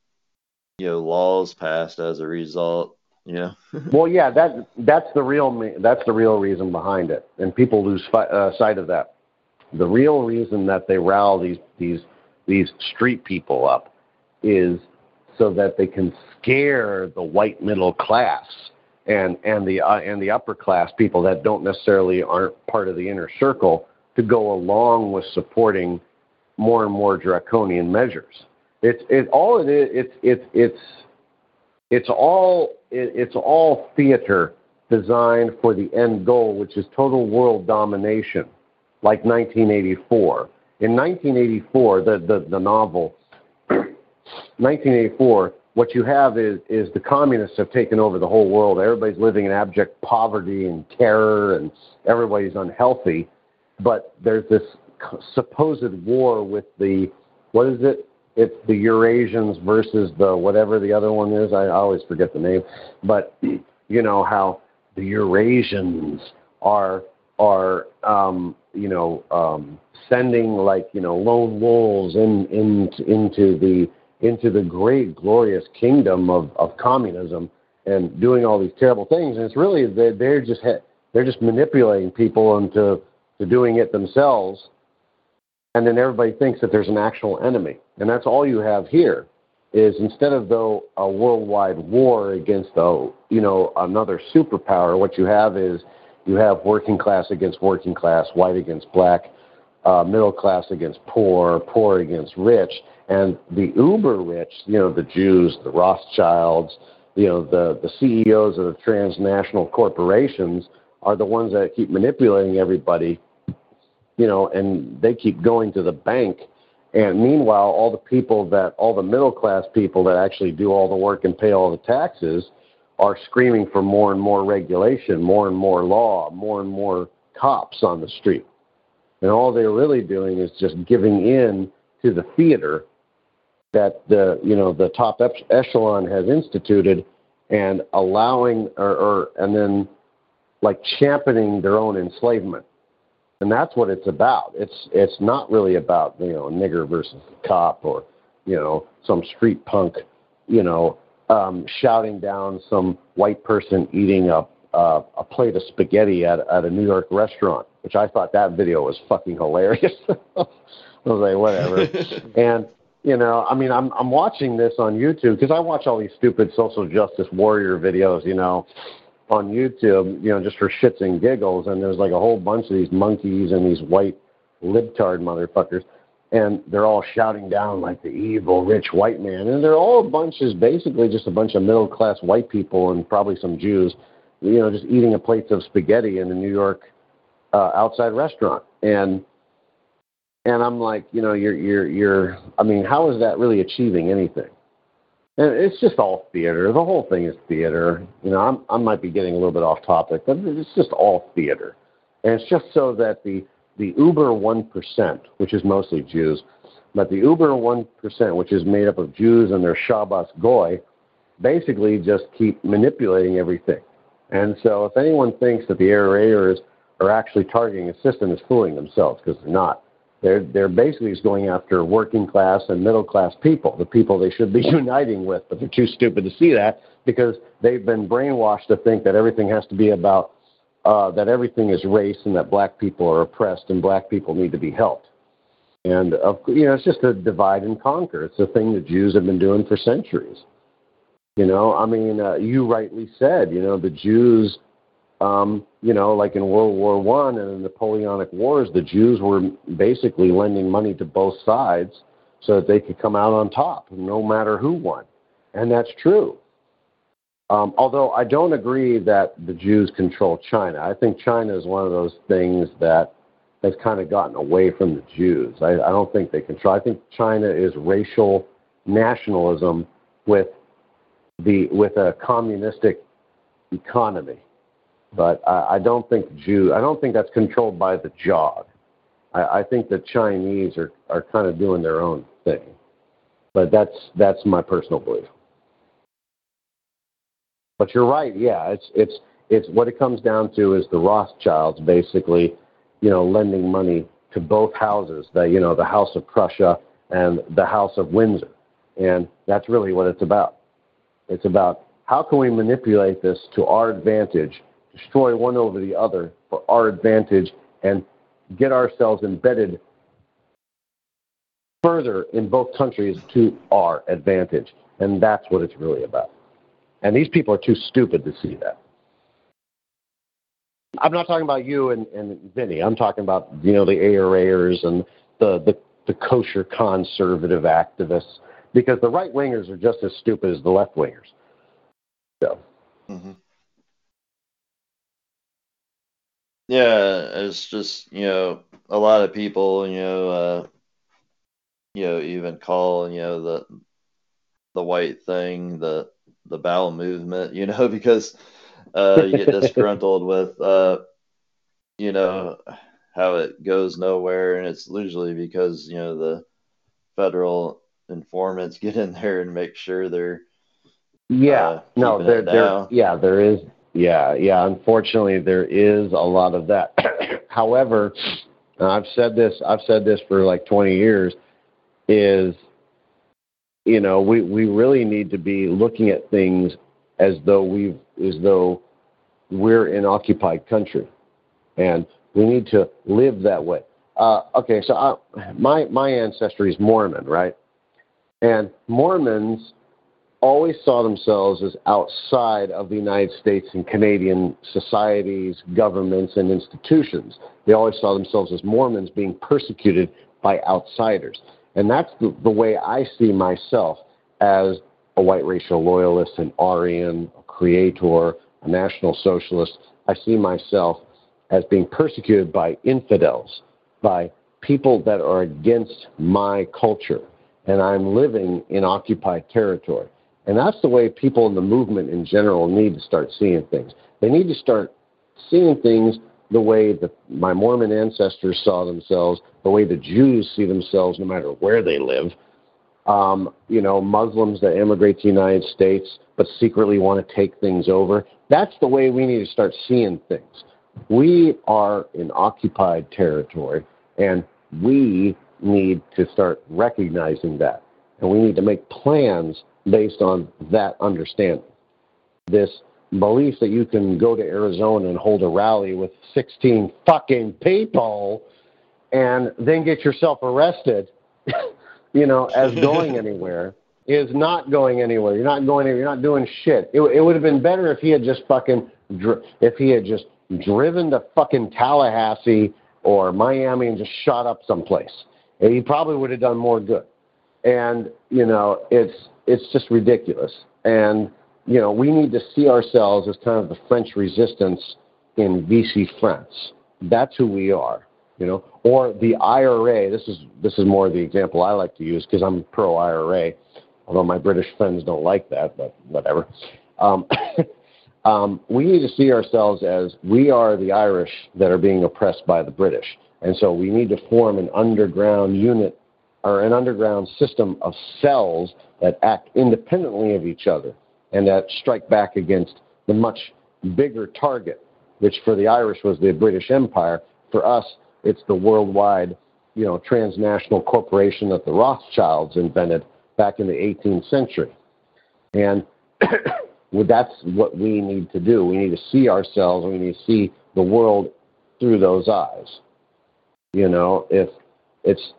you know laws passed as a result, you know. Well, yeah, that that's the real me- that's the real reason behind it, and people lose fi- uh, sight of that. The real reason that they rile these these these street people up is so that they can scare the white middle class and and the uh, and the upper class people that don't necessarily aren't part of the inner circle to go along with supporting more and more draconian measures. It's it all it is. It's it's it's it's all it, it's all theater designed for the end goal, which is total world domination, like nineteen eighty-four. In nineteen eighty-four, the the, the novel, nineteen eighty-four, what you have is is the communists have taken over the whole world. Everybody's living in abject poverty and terror, and everybody's unhealthy. But there's this supposed war with the, what is it? It's the Eurasians versus the whatever the other one is. I always forget the name. But you know how the Eurasians are are um, you know um, sending like you know lone wolves in, in into the into the great glorious kingdom of, of communism and doing all these terrible things. And it's really they're, they're just they're just manipulating people into to doing it themselves. And then everybody thinks that there's an actual enemy. And that's all you have here is instead of, though, a worldwide war against, a, you know, another superpower, what you have is you have working class against working class, white against black, uh, middle class against poor, poor against rich. And the uber rich, you know, the Jews, the Rothschilds, you know, the, the C E Os of the transnational corporations are the ones that keep manipulating everybody. You know, and they keep going to the bank. And meanwhile, all the people that, all the middle class people that actually do all the work and pay all the taxes are screaming for more and more regulation, more and more law, more and more cops on the street. And all they're really doing is just giving in to the theater that the, you know, the top echelon has instituted and allowing, or, or and then like championing their own enslavement. And that's what it's about. It's it's not really about, you know, a nigger versus a cop or, you know, some street punk, you know, um, shouting down some white person eating a uh, a plate of spaghetti at, at a New York restaurant, which I thought that video was fucking hilarious. I was like, whatever. And, you know, I mean, I'm I'm watching this on YouTube because I watch all these stupid social justice warrior videos, you know, on YouTube, you know, just for shits and giggles, and there's like a whole bunch of these monkeys and these white libtard motherfuckers, and they're all shouting down like the evil rich white man, and they're all a bunch is basically just a bunch of middle class white people and probably some Jews, you know, just eating a plate of spaghetti in a New York uh, outside restaurant, and and I'm like, you know, you're you're you're, I mean, how is that really achieving anything? And it's just all theater. The whole thing is theater. You know, I'm, I might be getting a little bit off topic, but it's just all theater. And it's just so that the, the uber one percent, which is mostly Jews, but the uber one percent, which is made up of Jews and their Shabbos Goy, basically just keep manipulating everything. And so if anyone thinks that the air raiders are actually targeting a system, is fooling themselves, because they're not. They're, they're basically just going after working class and middle class people, the people they should be uniting with, but they're too stupid to see that because they've been brainwashed to think that everything has to be about, uh, that everything is race and that black people are oppressed and black people need to be helped. And, uh, you know, it's just a divide and conquer. It's a thing the Jews have been doing for centuries. You know, I mean, uh, you rightly said, you know, the Jews, um, you know, like in World War One and the Napoleonic Wars, the Jews were basically lending money to both sides so that they could come out on top, no matter who won. And that's true. Um, although I don't agree that the Jews control China. I think China is one of those things that has kind of gotten away from the Jews. I, I don't think they control. I think China is racial nationalism with the with a communistic economy. But I, I don't think Jew. I don't think that's controlled by the Jog. I, I think the Chinese are, are kind of doing their own thing. But that's that's my personal belief. But you're right. Yeah, it's it's it's what it comes down to is the Rothschilds basically, you know, lending money to both houses. The you know the House of Prussia and the House of Windsor, and that's really what it's about. It's about how can we manipulate this to our advantage, destroy one over the other for our advantage, and get ourselves embedded further in both countries to our advantage. And that's what it's really about. And these people are too stupid to see that. I'm not talking about you and, and Vinny. I'm talking about, you know, the A R A'ers and the, the, the kosher conservative activists, because the right-wingers are just as stupid as the left-wingers. So. Mm-hmm. Yeah, it's just, you know, a lot of people, you know, uh, you know, even call, you know, the the white thing, the the bowel movement, you know, because uh, you get disgruntled with, uh, you know, how it goes nowhere, and it's usually because, you know, the federal informants get in there and make sure they're yeah, uh, no, keeping there, it there, down. yeah, there is, yeah, yeah. Unfortunately, there is a lot of that. However, and I've said this, I've said this for like twenty years, is, you know, we, we really need to be looking at things as though we as though we're in occupied country, and we need to live that way. Uh, okay, so I, my my ancestry is Mormon, right? And Mormons always saw themselves as outside of the United States and Canadian societies, governments, and institutions. They always saw themselves as Mormons being persecuted by outsiders. And that's the, the way I see myself as a white racial loyalist, an Aryan, a creator, a national socialist. I see myself as being persecuted by infidels, by people that are against my culture. And I'm living in occupied territory. And that's the way people in the movement in general need to start seeing things. They need to start seeing things the way that my Mormon ancestors saw themselves, the way the Jews see themselves no matter where they live. Um, you know, Muslims that immigrate to the United States but secretly want to take things over. That's the way we need to start seeing things. We are in occupied territory, and we need to start recognizing that. And we need to make plans based on that understanding. This belief that you can go to Arizona and hold a rally with sixteen fucking people and then get yourself arrested, you know, as going anywhere, is not going anywhere. You're not going anywhere. You're not doing shit. It, it would have been better if he had just fucking, dr- if he had just driven to fucking Tallahassee or Miami and just shot up someplace. He probably would have done more good. And, you know, it's it's just ridiculous. And, you know, we need to see ourselves as kind of the French resistance in Vichy France. That's who we are, you know. Or the I R A. This is this is more the example I like to use because I'm pro-I R A, although my British friends don't like that, but whatever. Um, um, we need to see ourselves as we are the Irish that are being oppressed by the British. And so we need to form an underground unit or an underground system of cells that act independently of each other and that strike back against the much bigger target, which for the Irish was the British Empire. For us, it's the worldwide, you know, transnational corporation that the Rothschilds invented back in the eighteenth century. And well, that's what we need to do. We need to see ourselves, and we need to see the world through those eyes. You know, if it's,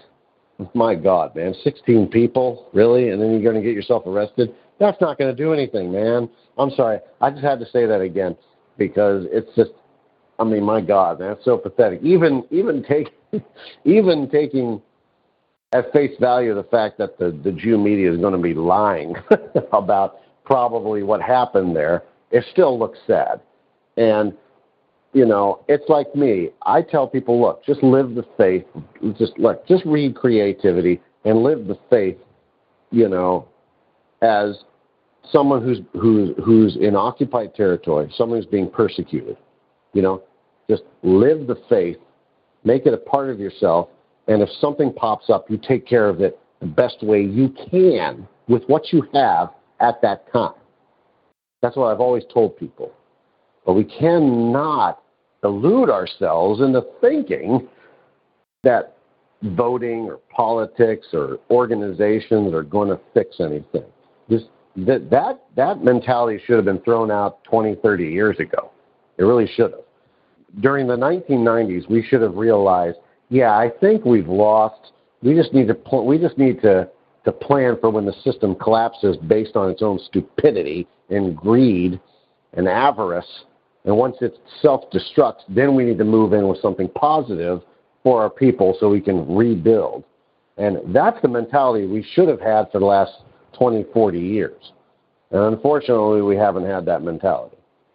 my God, man, sixteen people, really, and then you're going to get yourself arrested? That's not going to do anything, man. I'm sorry. I just had to say that again because it's just, I mean, my God, man, it's so pathetic. Even even take, even taking at face value the fact that the, the Jew media is going to be lying about probably what happened there, it still looks sad. And, you know, it's like me. I tell people, look, just live the faith. Just look, just read creativity and live the faith, you know, as someone who's who's who's in occupied territory, someone who's being persecuted. You know, just live the faith, make it a part of yourself, and if something pops up, you take care of it the best way you can with what you have at that time. That's what I've always told people. But we cannot delude ourselves into thinking that voting or politics or organizations are going to fix anything. This, that, that, that mentality should have been thrown out twenty, thirty years ago. It really should have. During the nineteen nineties, we should have realized, yeah, I think we've lost. We just need to pl- we just need to, to plan for when the system collapses based on its own stupidity and greed and avarice. And once it self-destructs, then we need to move in with something positive for our people so we can rebuild. And that's the mentality we should have had for the last twenty, forty years. And unfortunately, we haven't had that mentality.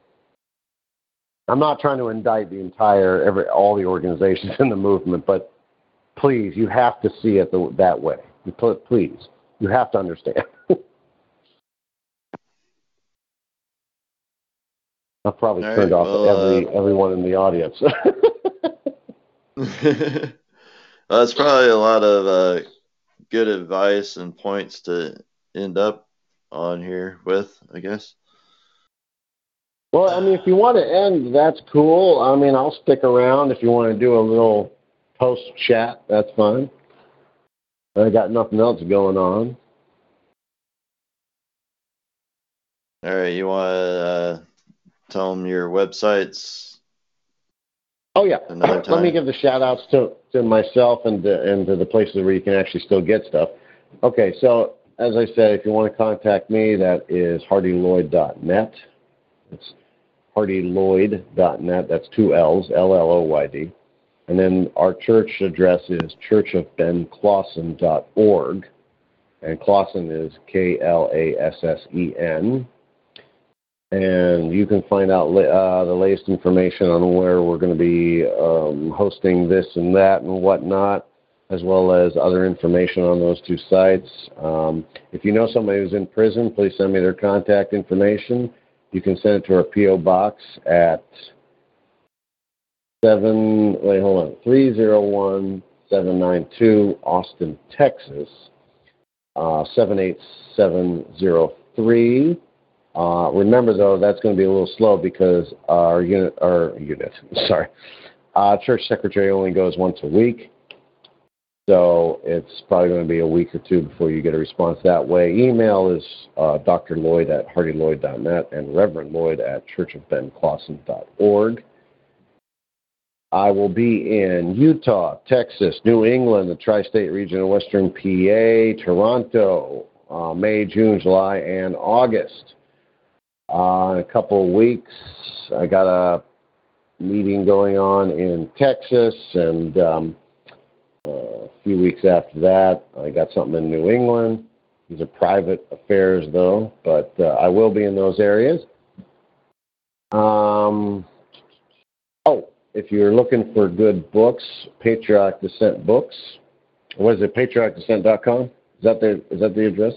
I'm not trying to indict the entire, every, all the organizations in the movement, but please, you have to see it the, that way. You put, please, you have to understand. I've probably All turned right, off well, every uh, everyone in the audience. well, that's probably a lot of uh, good advice and points to end up on here with, I guess. Well, I mean, if you want to end, that's cool. I mean, I'll stick around if you want to do a little post chat. That's fine. I got nothing else going on. All right, you want to uh, tell them your websites? Oh yeah. Another time. Let me give the shout outs to, to myself and to, and to the places where you can actually still get stuff. Okay, so as I said, if you want to contact me, that is hardy lloyd dot net. It's hardy lloyd dot net. That's two L's, L L O Y D. And then our church address is church of ben clausen dot org. And Clausen is K L A S S E N. And you can find out uh, the latest information on where we're going to be um, hosting this and that and whatnot, as well as other information on those two sites. Um, if you know somebody who's in prison, please send me their contact information. You can send it to our P O box at seven. Wait, hold on, three zero one seven nine two, Austin, Texas, uh, seven eight seven zero three. Uh, remember, though, that's going to be a little slow because our unit, our unit, sorry, uh, church secretary only goes once a week. So it's probably going to be a week or two before you get a response that way. Email is uh, Doctor Lloyd at hardy lloyd dot net and Reverend Lloyd at church of ben clausen dot org. I will be in Utah, Texas, New England, the tri-state region of Western P A, Toronto, uh, May, June, July, and August. Uh, in a couple of weeks, I got a meeting going on in Texas, and um, uh, a few weeks after that, I got something in New England. These are private affairs, though, but uh, I will be in those areas. Um, oh, if you're looking for good books, Patriotic Descent Books. What is it, patriotic descent dot com? Is that the, is that the address?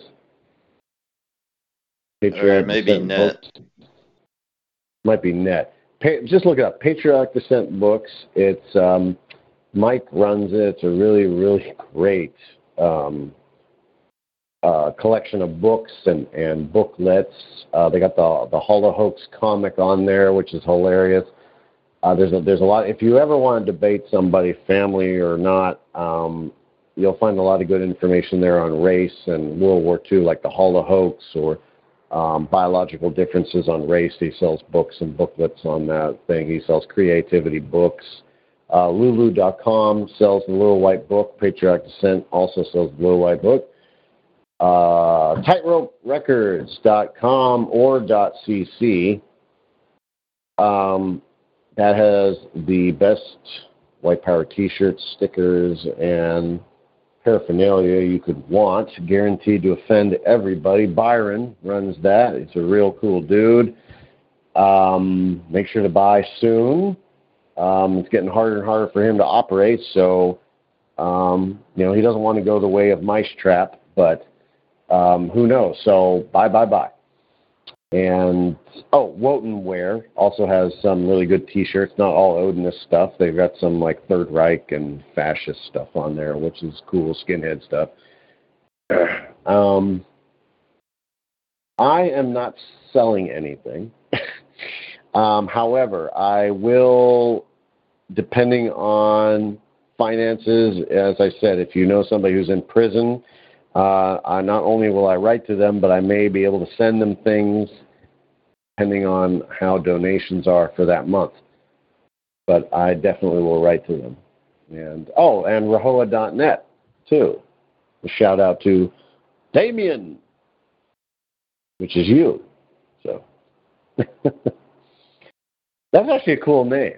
Or maybe net. Books. Might be net. Pa- just look it up. Patriotic Descent Books. It's um, Mike runs it. It's a really, really great um, uh, collection of books and, and booklets. Uh, they got the the Holohoax comic on there, which is hilarious. Uh, there's a, there's a lot. If you ever want to debate somebody, family or not, um, you'll find a lot of good information there on race and World War Two, like the Holohoax or um, biological differences on race. He sells books and booklets on that thing. He sells creativity books. Uh, Lulu dot com sells the Little White Book. Patriotic Descent also sells the Little White Book. Uh, tightrope records dot com or .cc. Um, that has the best White Power T-shirts, stickers, and paraphernalia you could want, guaranteed to offend everybody. Byron runs that. He's a real cool dude. Um, make sure to buy soon. Um, it's getting harder and harder for him to operate, so um, you know he doesn't want to go the way of Micetrap, but um, who knows? So buy, buy, buy. And, oh, Wotanware also has some really good T-shirts, not all Odinist stuff. They've got some, like, Third Reich and fascist stuff on there, which is cool, skinhead stuff. um, I am not selling anything. um, however, I will, depending on finances, as I said, if you know somebody who's in prison, uh, I, not only will I write to them, but I may be able to send them things depending on how donations are for that month. But I definitely will write to them. And oh, and Rahowa dot net, too. A shout out to Damien, which is you. So that's actually a cool name.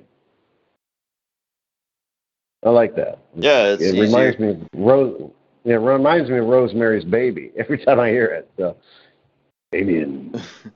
I like that. Yeah, it's it easier. reminds me of Rose. It reminds me of Rosemary's Baby every time I hear it. So, Damien.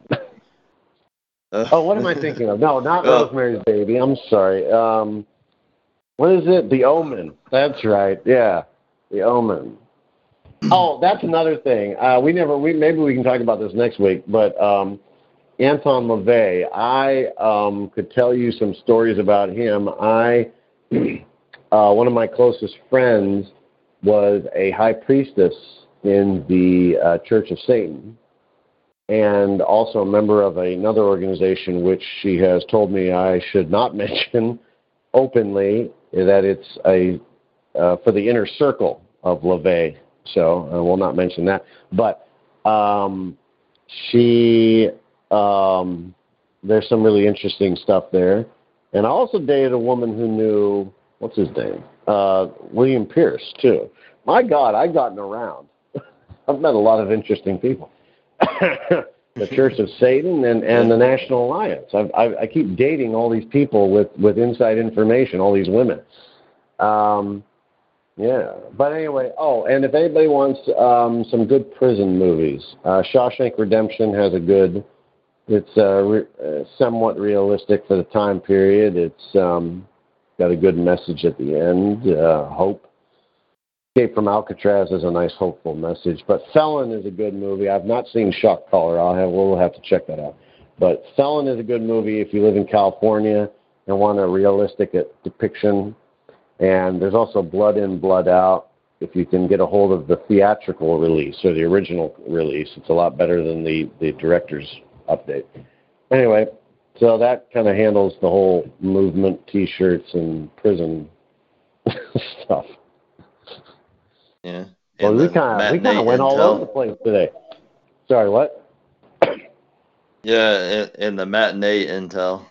Oh, what am I thinking of? No, not oh. Rosemary's Baby. I'm sorry. Um, what is it? The Omen. That's right. Yeah, The Omen. Oh, that's another thing. Uh, we never. We maybe we can talk about this next week. But um, Anton LaVey, I um, could tell you some stories about him. I uh, one of my closest friends was a high priestess in the uh, Church of Satan, and also a member of another organization which she has told me I should not mention openly, that it's a uh, for the inner circle of LaVey. So I will not mention that. But um, she, um, there's some really interesting stuff there. And I also dated a woman who knew, what's his name? Uh, William Pierce, too. My God, I've gotten around. I've met a lot of interesting people. The Church of Satan and, and the National Alliance. I've, I, I keep dating all these people with, with inside information, all these women. Um, yeah. But anyway, oh, and if anybody wants um, some good prison movies, uh, Shawshank Redemption has a good, it's uh, re, uh, somewhat realistic for the time period. It's um, got a good message at the end, uh, hope. Escape from Alcatraz is a nice, hopeful message. But Felon is a good movie. I've not seen Shock Collar. I'll have, we'll have to check that out. But Felon is a good movie if you live in California and want a realistic depiction. And there's also Blood In, Blood Out. If you can get a hold of the theatrical release or the original release, it's a lot better than the, the director's update. Anyway, so that kind of handles the whole movement, T-shirts, and prison stuff. Yeah. Well, we kind of we kind of went all over the place today. Sorry, what? Yeah, in, in the matinee intel.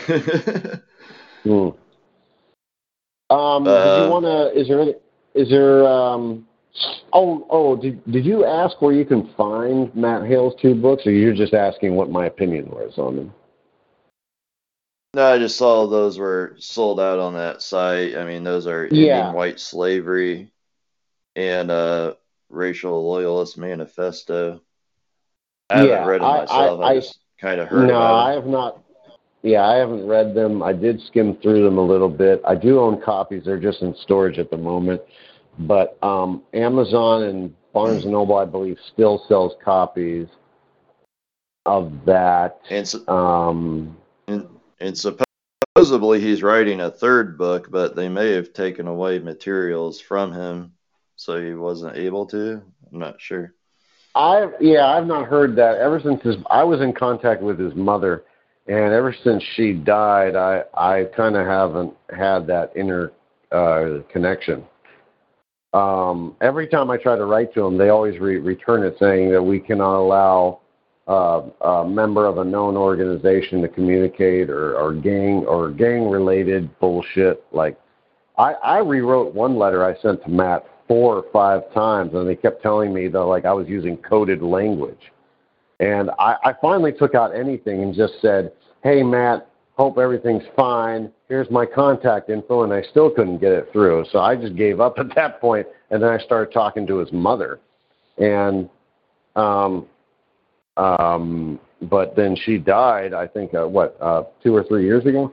hmm. Um, uh, did you want to? Is there? Is there? Um, oh, oh. Did Did you ask where you can find Matt Hale's two books, or you're just asking what my opinion was on them? No, I just saw those were sold out on that site. I mean, those are yeah. Ending White Slavery and uh, Racial Loyalist Manifesto. I yeah, haven't read them I, myself. I, I, I just kind of heard no, about them. I have not. Yeah, I haven't read them. I did skim through them a little bit. I do own copies. They're just in storage at the moment. But um, Amazon and Barnes and Noble, I believe, still sells copies of that. And, so, um, and, and supposedly he's writing a third book, but they may have taken away materials from him, so he wasn't able to. I'm not sure. I've yeah, I've not heard that ever since his. I was in contact with his mother, and ever since she died, I I kind of haven't had that inner uh, connection. Um, every time I try to write to them, they always re- return it saying that we cannot allow uh, a member of a known organization to communicate or, or gang or gang related bullshit. Like I, I rewrote one letter I sent to Matt four or five times, and they kept telling me that like I was using coded language. And I, I finally took out anything and just said, "Hey Matt, hope everything's fine. Here's my contact info," and I still couldn't get it through. So I just gave up at that point, and then I started talking to his mother. And um, um, but then she died, I think, uh, what, uh, two or three years ago?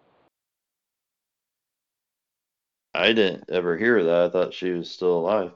I didn't ever hear that. I thought she was still alive.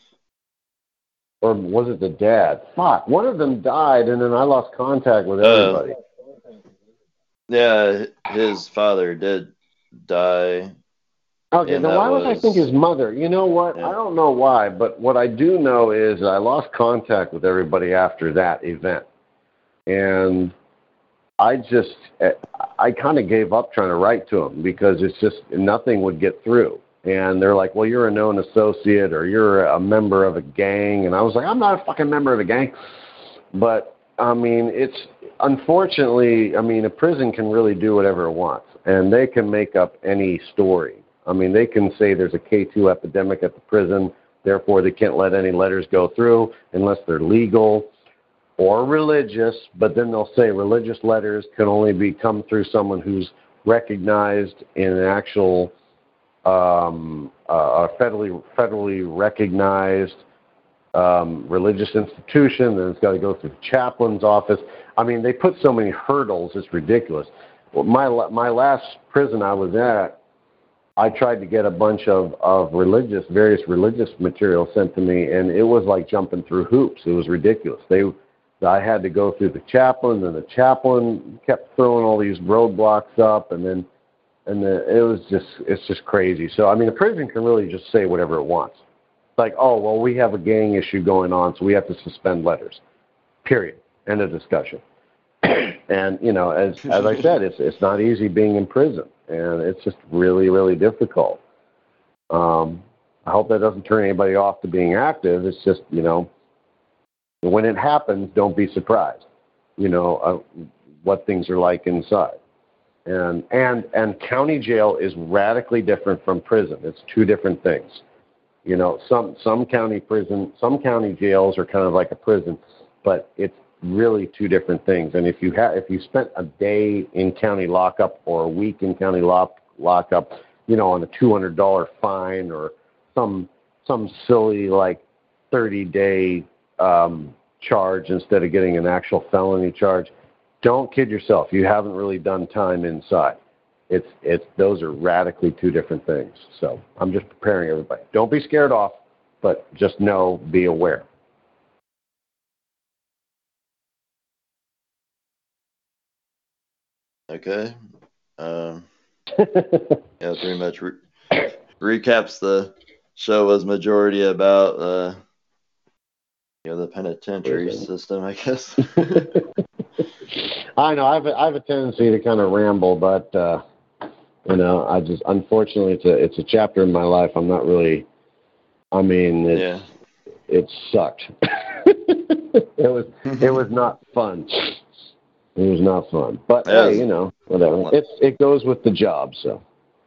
Or was it the dad? Fuck, one of them died, and then I lost contact with everybody. Uh, yeah, his father did die. Okay, then why was, was I think his mother? You know what? Yeah. I don't know why, but what I do know is I lost contact with everybody after that event. And I just, I kind of gave up trying to write to them because it's just, nothing would get through. And they're like, "Well, you're a known associate or you're a member of a gang." And I was like, "I'm not a fucking member of a gang." But, I mean, it's, unfortunately, I mean, a prison can really do whatever it wants. And they can make up any story. I mean, they can say there's a K two epidemic at the prison, therefore they can't let any letters go through unless they're legal or religious, but then they'll say religious letters can only be come through someone who's recognized in an actual um, uh, federally federally recognized um, religious institution, then it's got to go through the chaplain's office. I mean, they put so many hurdles, it's ridiculous. Well, my my last prison I was at, I tried to get a bunch of, of religious, various religious material sent to me, and it was like jumping through hoops. It was ridiculous. They, I had to go through the chaplain, and the chaplain kept throwing all these roadblocks up, and then, and the, it was just, it's just crazy. So, I mean, a prison can really just say whatever it wants. It's like, "Oh, well, we have a gang issue going on, so we have to suspend letters. Period. End of discussion." And, you know, as as I said, it's it's not easy being in prison, and it's just really, really difficult. Um, I hope that doesn't turn anybody off to being active. It's just, you know, when it happens, don't be surprised, you know, uh, what things are like inside. And, and, and county jail is radically different from prison. It's two different things. You know, some, some county prison, some county jails are kind of like a prison, but it's really two different things. And if you have, if you spent a day in county lockup or a week in county lock, lockup, you know, on a two hundred dollars fine or some, some silly like thirty day um, charge instead of getting an actual felony charge, don't kid yourself. You haven't really done time inside. It's, it's, those are radically two different things. So I'm just preparing everybody. Don't be scared off, but just know, be aware. Okay. Um, yeah, pretty much re- recaps the show as majority about uh, you know, the penitentiary system, I guess. I know I have a, I have a tendency to kind of ramble, but uh, you know, I just unfortunately it's a it's a chapter in my life. I'm not really. I mean, it, yeah, it sucked. it was it was not fun. It was not fun, but yeah, hey, you know, whatever. It's it goes with the job, so.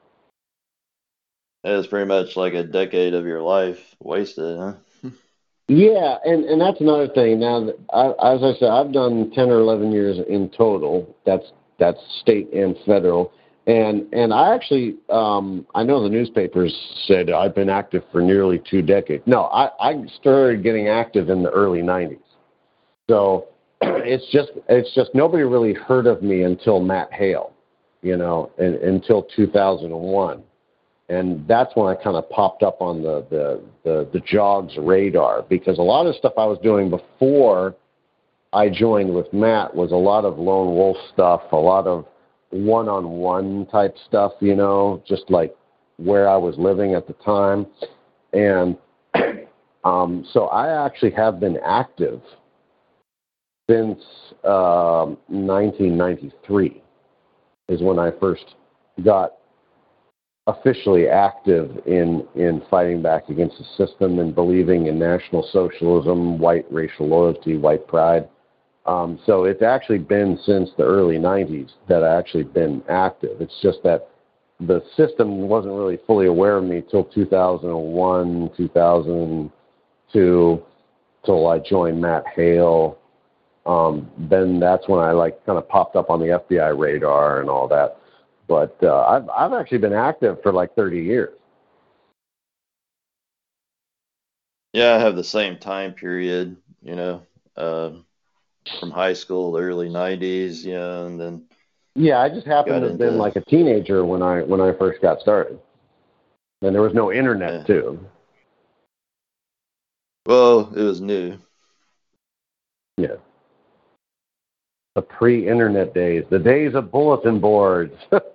It was pretty much like a decade of your life wasted, huh? Yeah, and, and that's another thing. Now, I, as I said, I've done ten or eleven years in total. That's that's state and federal. And and I actually, um, I know the newspapers said I've been active for nearly two decades. No, I, I started getting active in the early nineties. So it's just it's just nobody really heard of me until Matt Hale, you know, and, until two thousand one. And that's when I kind of popped up on the, the, the, the JOGS radar, because a lot of stuff I was doing before I joined with Matt was a lot of lone wolf stuff, a lot of one-on-one type stuff, you know, just like where I was living at the time. And Um, so I actually have been active since um, nineteen ninety-three is when I first got officially active in, in fighting back against the system and believing in National Socialism, white racial loyalty, white pride. Um, so it's actually been since the early nineties that I actually been active. It's just that the system wasn't really fully aware of me till two thousand one, two thousand two, till I joined Matt Hale. Um, then that's when I like kind of popped up on the F B I radar and all that. But uh, I've I've actually been active for like thirty years. Yeah, I have the same time period, you know, uh, from high school, the early nineties, you know, and then Yeah, I just happened got to have been into, like a teenager when I when I first got started, and there was no internet yeah. too. Well, it was new. Yeah, the pre-internet days, the days of bulletin boards.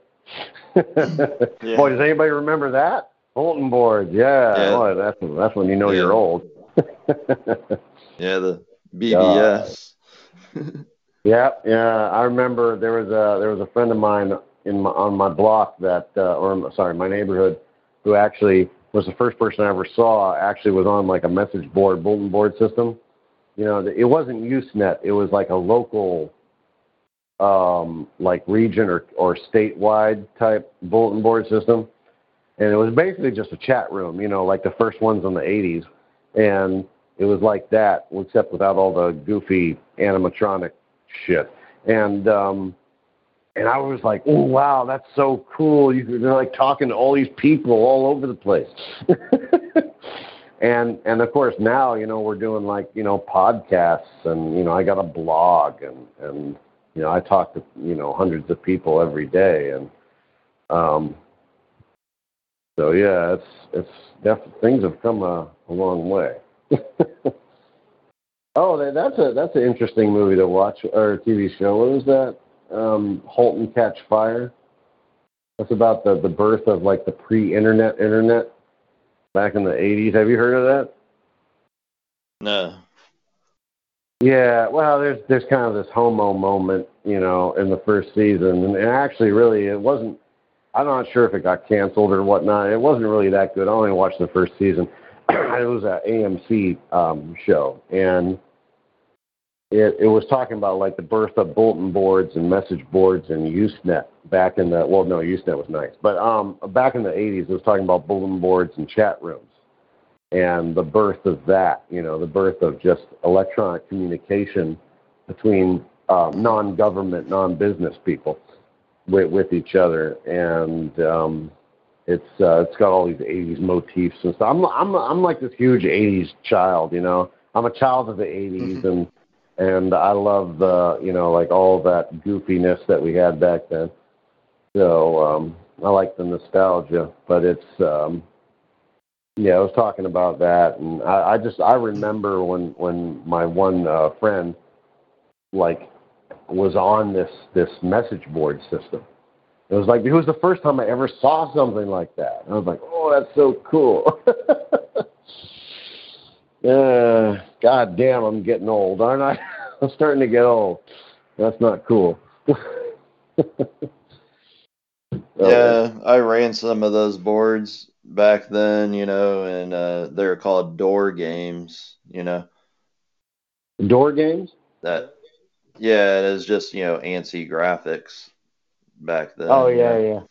Boy, Yeah. does anybody remember that? Bulletin boards, yeah. Yeah. Boy, that's that's when you know you're Yeah. old. Yeah. The God. B B S. Yeah, yeah. I remember there was a there was a friend of mine in my, on my block that, uh, or sorry, my neighborhood, who actually was the first person I ever saw. Actually, was on like a message board, bulletin board system. You know, it wasn't Usenet. It was like a local, um, like region or or statewide type bulletin board system, and it was basically just a chat room. You know, like the first ones in the eighties, and it was like that, except without all the goofy animatronic shit. And um, and I was like, oh wow, that's so cool. You they're like talking to all these people all over the place. and and of course now, you know, we're doing like, you know, podcasts, and you know, I got a blog, and and you know, I talk to, you know, hundreds of people every day, and um, so yeah, it's it's def- things have come a, a long way. Oh, that, that's a that's an interesting movie to watch, or T V show. What is that? Um, *Halt and Catch Fire*. That's about the, the birth of like the pre-internet internet back in the eighties. Have you heard of that? No. Yeah. Well, there's there's kind of this homo moment, you know, in the first season, and, and actually, really, it wasn't. I'm not sure if it got canceled or whatnot. It wasn't really that good. I only watched the first season. It was an A M C um, show, and It, it was talking about like the birth of bulletin boards and message boards and Usenet back in the, well, no, Usenet was nice, but um, back in the eighties, it was talking about bulletin boards and chat rooms and the birth of that, you know, the birth of just electronic communication between um, non-government, non-business people with, with each other. And um, it's uh, it's got all these eighties motifs and stuff. I'm, I'm, I'm like this huge eighties child, you know. I'm a child of the eighties, and and I love the, you know, like all that goofiness that we had back then. So um, I like the nostalgia, but it's, um, yeah, I was talking about that, and I, I just I remember when when my one uh, friend like was on this this message board system. It was like it was the first time I ever saw something like that. And I was like, oh, that's so cool. Uh, God damn, I'm getting old, aren't I? I'm starting to get old. That's not cool. Oh, Yeah, I ran some of those boards back then, you know, and uh, they were called door games, you know. door games? That, yeah, it is just, you know, ANSI graphics back Oh, then, you yeah, know. yeah.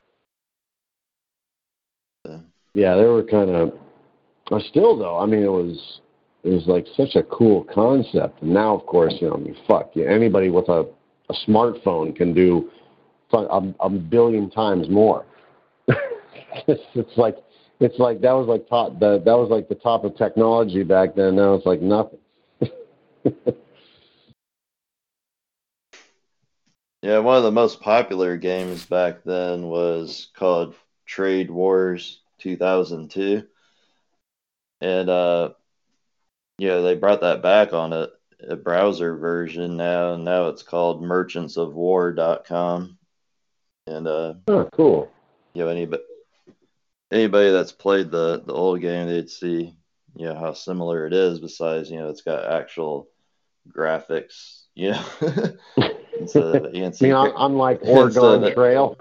So, Yeah, they were kind of, uh, still though, I mean, it was, it was like such a cool concept. And now, of course, you know, I mean, fuck, yeah, anybody with a, a smartphone can do a, a billion times more. it's, it's like, it's like, that was like top, that, that was like the top of technology back then. Now it's like nothing. yeah, one of the most popular games back then was called Trade Wars two thousand two. And uh yeah, they brought that back on a, a browser version now, and now it's called merchants of war dot com. And uh Oh, cool. you know, anybody anybody that's played the the old game, they'd see, you know, how similar it is. Besides, you know, it's got actual graphics, you know, instead of I mean, antsy. un- unlike Instead Oregon of Trail.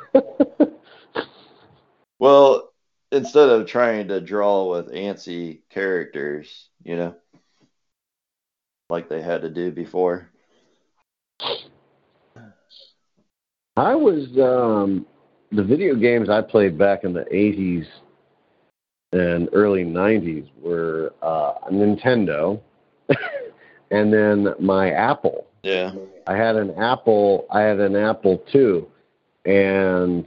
well, instead of trying to draw with antsy characters, you know, like they had to do before. I was um, the video games I played back in the eighties and early nineties were uh, Nintendo, and then my Apple. Yeah. I had an Apple. I had an Apple too, and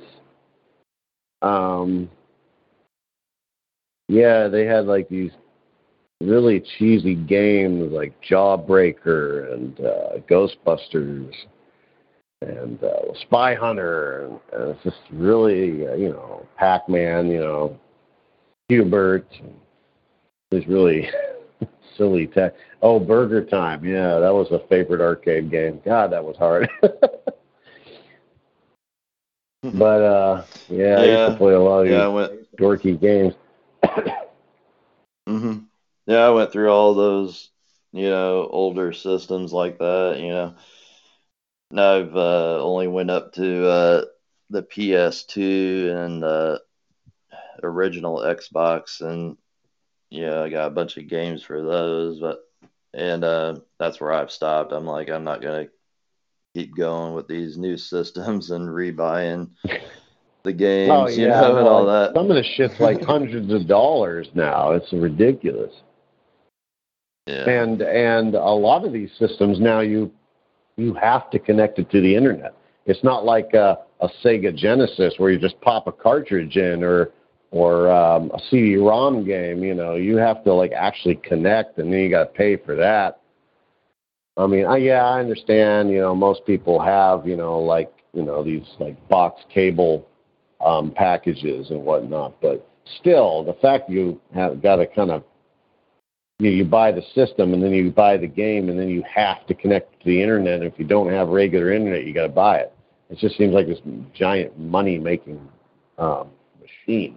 um, yeah, they had like these really cheesy games like Jawbreaker and uh, Ghostbusters and uh, Spy Hunter, and, and it's just really, uh, you know, Pac-Man, you know, Hubert. These really silly tech. Oh, Burger Time. Yeah, that was a favorite arcade game. God, that was hard. But uh, yeah, I used to Yeah. play a lot of Yeah, I these went dorky games. hmm Yeah, I went through all those, you know, older systems like that, you know. Now I've uh, only went up to uh, the P S two and uh, original Xbox, and yeah, I got a bunch of games for those, but and uh, that's where I've stopped. I'm like, I'm not gonna keep going with these new systems and rebuying the Oh games, you yeah, know, and no, all like that. some of the shit's like hundreds of dollars now. It's ridiculous. Yeah. And and a lot of these systems now you you have to connect it to the internet. It's not like a, a Sega Genesis where you just pop a cartridge in, or or um, a C D-ROM game. You know, you have to like actually connect, and then you got to pay for that. I mean, I, yeah, I understand. You know, most people have, you know, like, you know, these like box cable um, packages and whatnot. But still, the fact you have got to kind of, you, you buy the system and then you buy the game and then you have to connect to the internet. And if you don't have regular internet, you got to buy it. It just seems like this giant money making um, machine.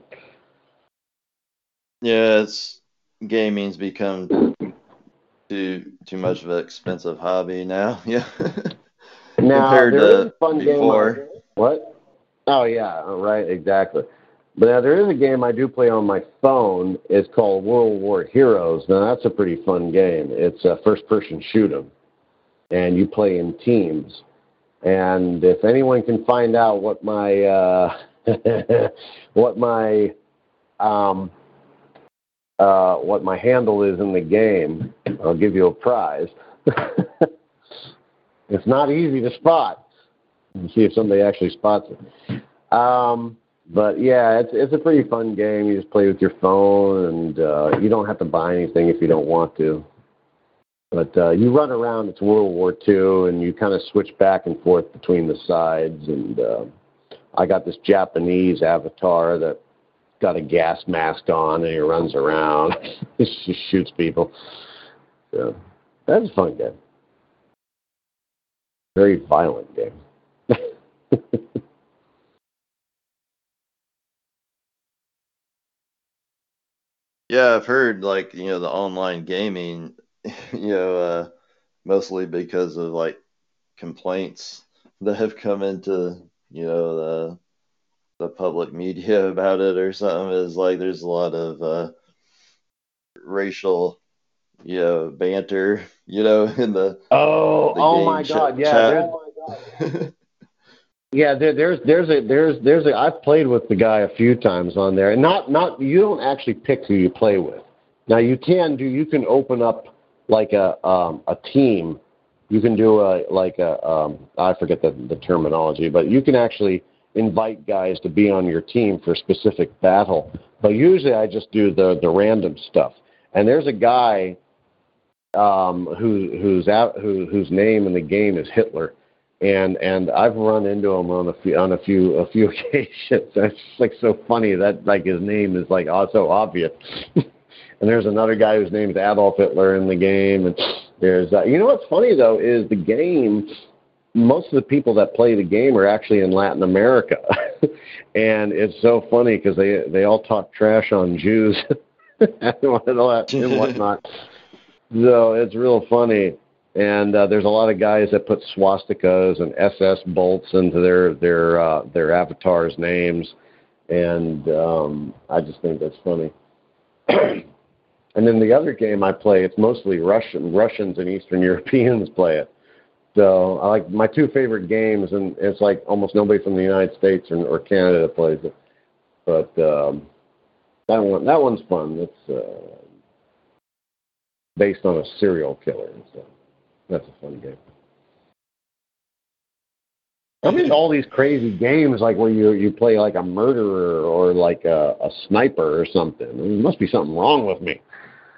Yeah, it's gaming's become too too much of an expensive hobby now. Yeah. Now Compared there is a to fun game. I, before. what? Oh yeah, right, exactly. But now there is a game I do play on my phone. It's called World War Heroes. Now that's a pretty fun game. It's a first-person shoot 'em, and you play in teams. And if anyone can find out what my uh, what my um, uh, what my handle is in the game, I'll give you a prize. It's not easy to spot. And see if somebody actually spots it. Um, but yeah, it's it's a pretty fun game. You just play with your phone, and uh, you don't have to buy anything if you don't want to. But uh, you run around. It's World War Two, and you kind of switch back and forth between the sides. And uh, I got this Japanese avatar that got a gas mask on, and he runs around. He just shoots people. So that's a fun game. Very violent game. Yeah, I've heard like, you know, the online gaming, you know, uh, mostly because of like complaints that have come into, you know, the the public media about it or something is like there's a lot of uh, racial, you know, banter, you know, in the Oh, the oh game my ch- God! Yeah, chat. there's yeah, there, there's there's a there's there's a I've played with the guy a few times on there, and not not you don't actually pick who you play with. Now you can do you can open up like a um, a team. You can do a like a um, I forget the the terminology, but you can actually invite guys to be on your team for a specific battle. But usually I just do the the random stuff. And there's a guy um, who who's out who whose name in the game is Hitler, and and I've run into him on a few on a few a few occasions. It's just like so funny that like his name is like oh, so obvious. And there's another guy whose name is Adolf Hitler in the game, and there's uh, you know what's funny though is the game. Most of the people that play the game are actually in Latin America, and it's so funny because they they all talk trash on Jews. and whatnot. So it's real funny. And uh, there's a lot of guys that put swastikas and S S bolts into their their uh, their avatars' names, and um, I just think that's funny. And then the other game I play, it's mostly Russian Russians and Eastern Europeans play it. So I like my two favorite games, and it's like almost nobody from the United States or, or Canada plays it. But um, that one that one's fun. It's uh, based on a serial killer, so that's a fun game. I mean, all these crazy games like where you you play like a murderer or like a, a sniper or something. I mean, there must be something wrong with me.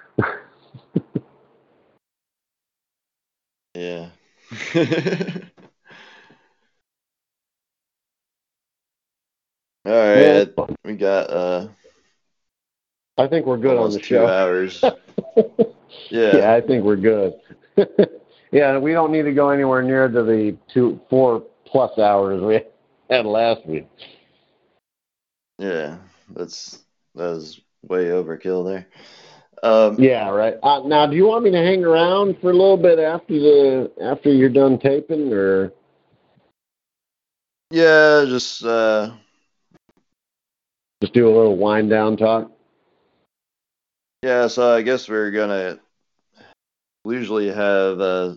Yeah. All right, Well, we got uh I think we're good on the almost two show. hours. Yeah. Yeah, I think we're good. Yeah, we don't need to go anywhere near to the two, four plus hours we had last week. Yeah, that's that was way overkill there. Um, Yeah, right. Uh, now, do you want me to hang around for a little bit after the after you're done taping, or yeah, just uh, just do a little wind down talk? yeah. So I guess we're gonna usually have uh,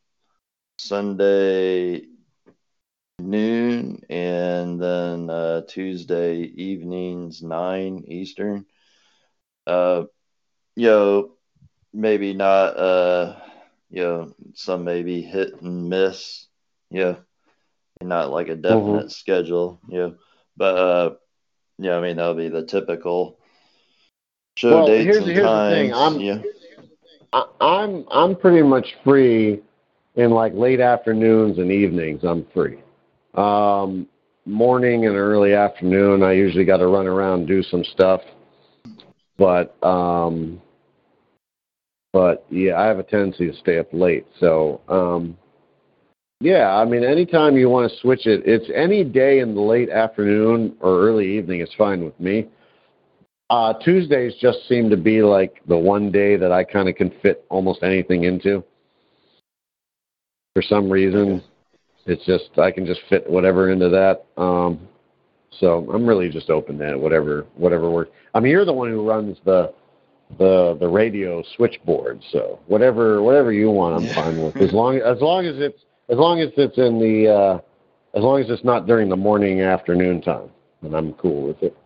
Sunday noon and then uh, Tuesday evenings nine Eastern. Uh, you know, maybe not. Uh, you know, some maybe hit and miss. Yeah, not like a definite Mm-hmm. schedule. You know, but uh, yeah, I mean that'll be the typical show Well, dates here's and here's the thing. times. I'm Yeah, I, I'm I'm pretty much free in like late afternoons and evenings. I'm free. Um, morning and early afternoon, I usually got to run around and do some stuff. But um, but yeah, I have a tendency to stay up late. So um, yeah, I mean, anytime you want to switch it, it's any day in the late afternoon or early evening is fine with me. Uh, Tuesdays just seem to be like the one day that I kind of can fit almost anything into. For some reason, okay. it's just I can just fit whatever into that. Um, so I'm really just open to whatever whatever works. I mean, you're the one who runs the the the radio switchboard, so whatever whatever you want, I'm Yeah. fine with. As long as long as it's as long as it's in the uh, as long as it's not during the morning afternoon time, and I'm cool with it.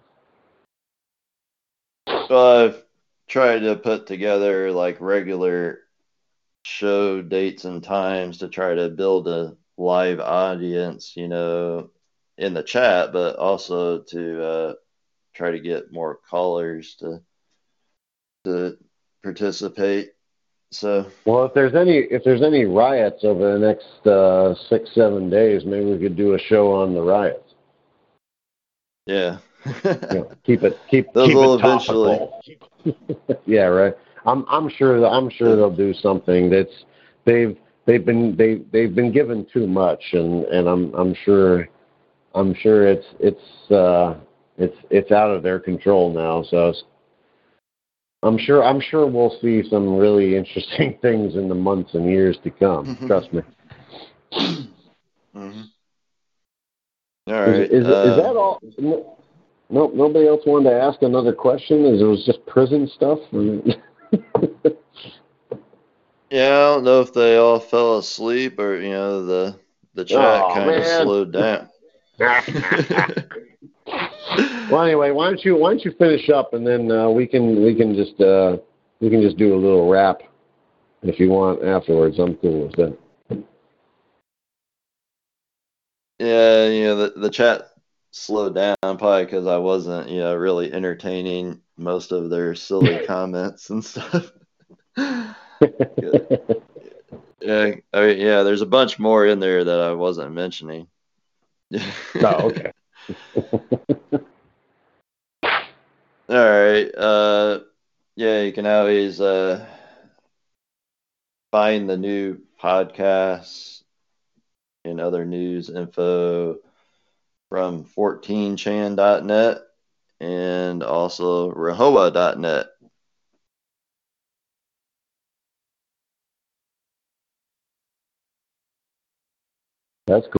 Well, I've tried to put together like regular show dates and times to try to build a live audience, you know, in the chat, but also to uh, try to get more callers to to participate. So Well, if there's any if there's any riots over the next uh, six seven days, maybe we could do a show on the riots. yeah, You know, keep it keep those keep will it eventually. topical. Yeah, right. I'm I'm sure that I'm sure Uh, they'll do something that's they've they've been they they've been given too much, and and I'm I'm sure I'm sure it's it's uh it's it's out of their control now. So it's, I'm sure I'm sure we'll see some really interesting things in the months and years to come. Trust me. mm-hmm. All Is right. is is Uh, that all? No, no nobody else wanted to ask another question. Is it was just prison stuff? yeah, I don't know if they all fell asleep or you know the the chat Oh kind of man. slowed down. Well, anyway, why don't you why don't you finish up and then uh, we can we can just uh, we can just do a little wrap if you want afterwards. I'm cool with that. Yeah, you know, the, the chat slowed down probably because I wasn't, you know, really entertaining most of their silly comments and stuff. Yeah, yeah, I mean, yeah, there's a bunch more in there that I wasn't mentioning. Oh, okay. All right. Uh, yeah, you can always uh, find the new podcasts and other news info from fourteen chan dot net and also rehoa dot net. That's cool.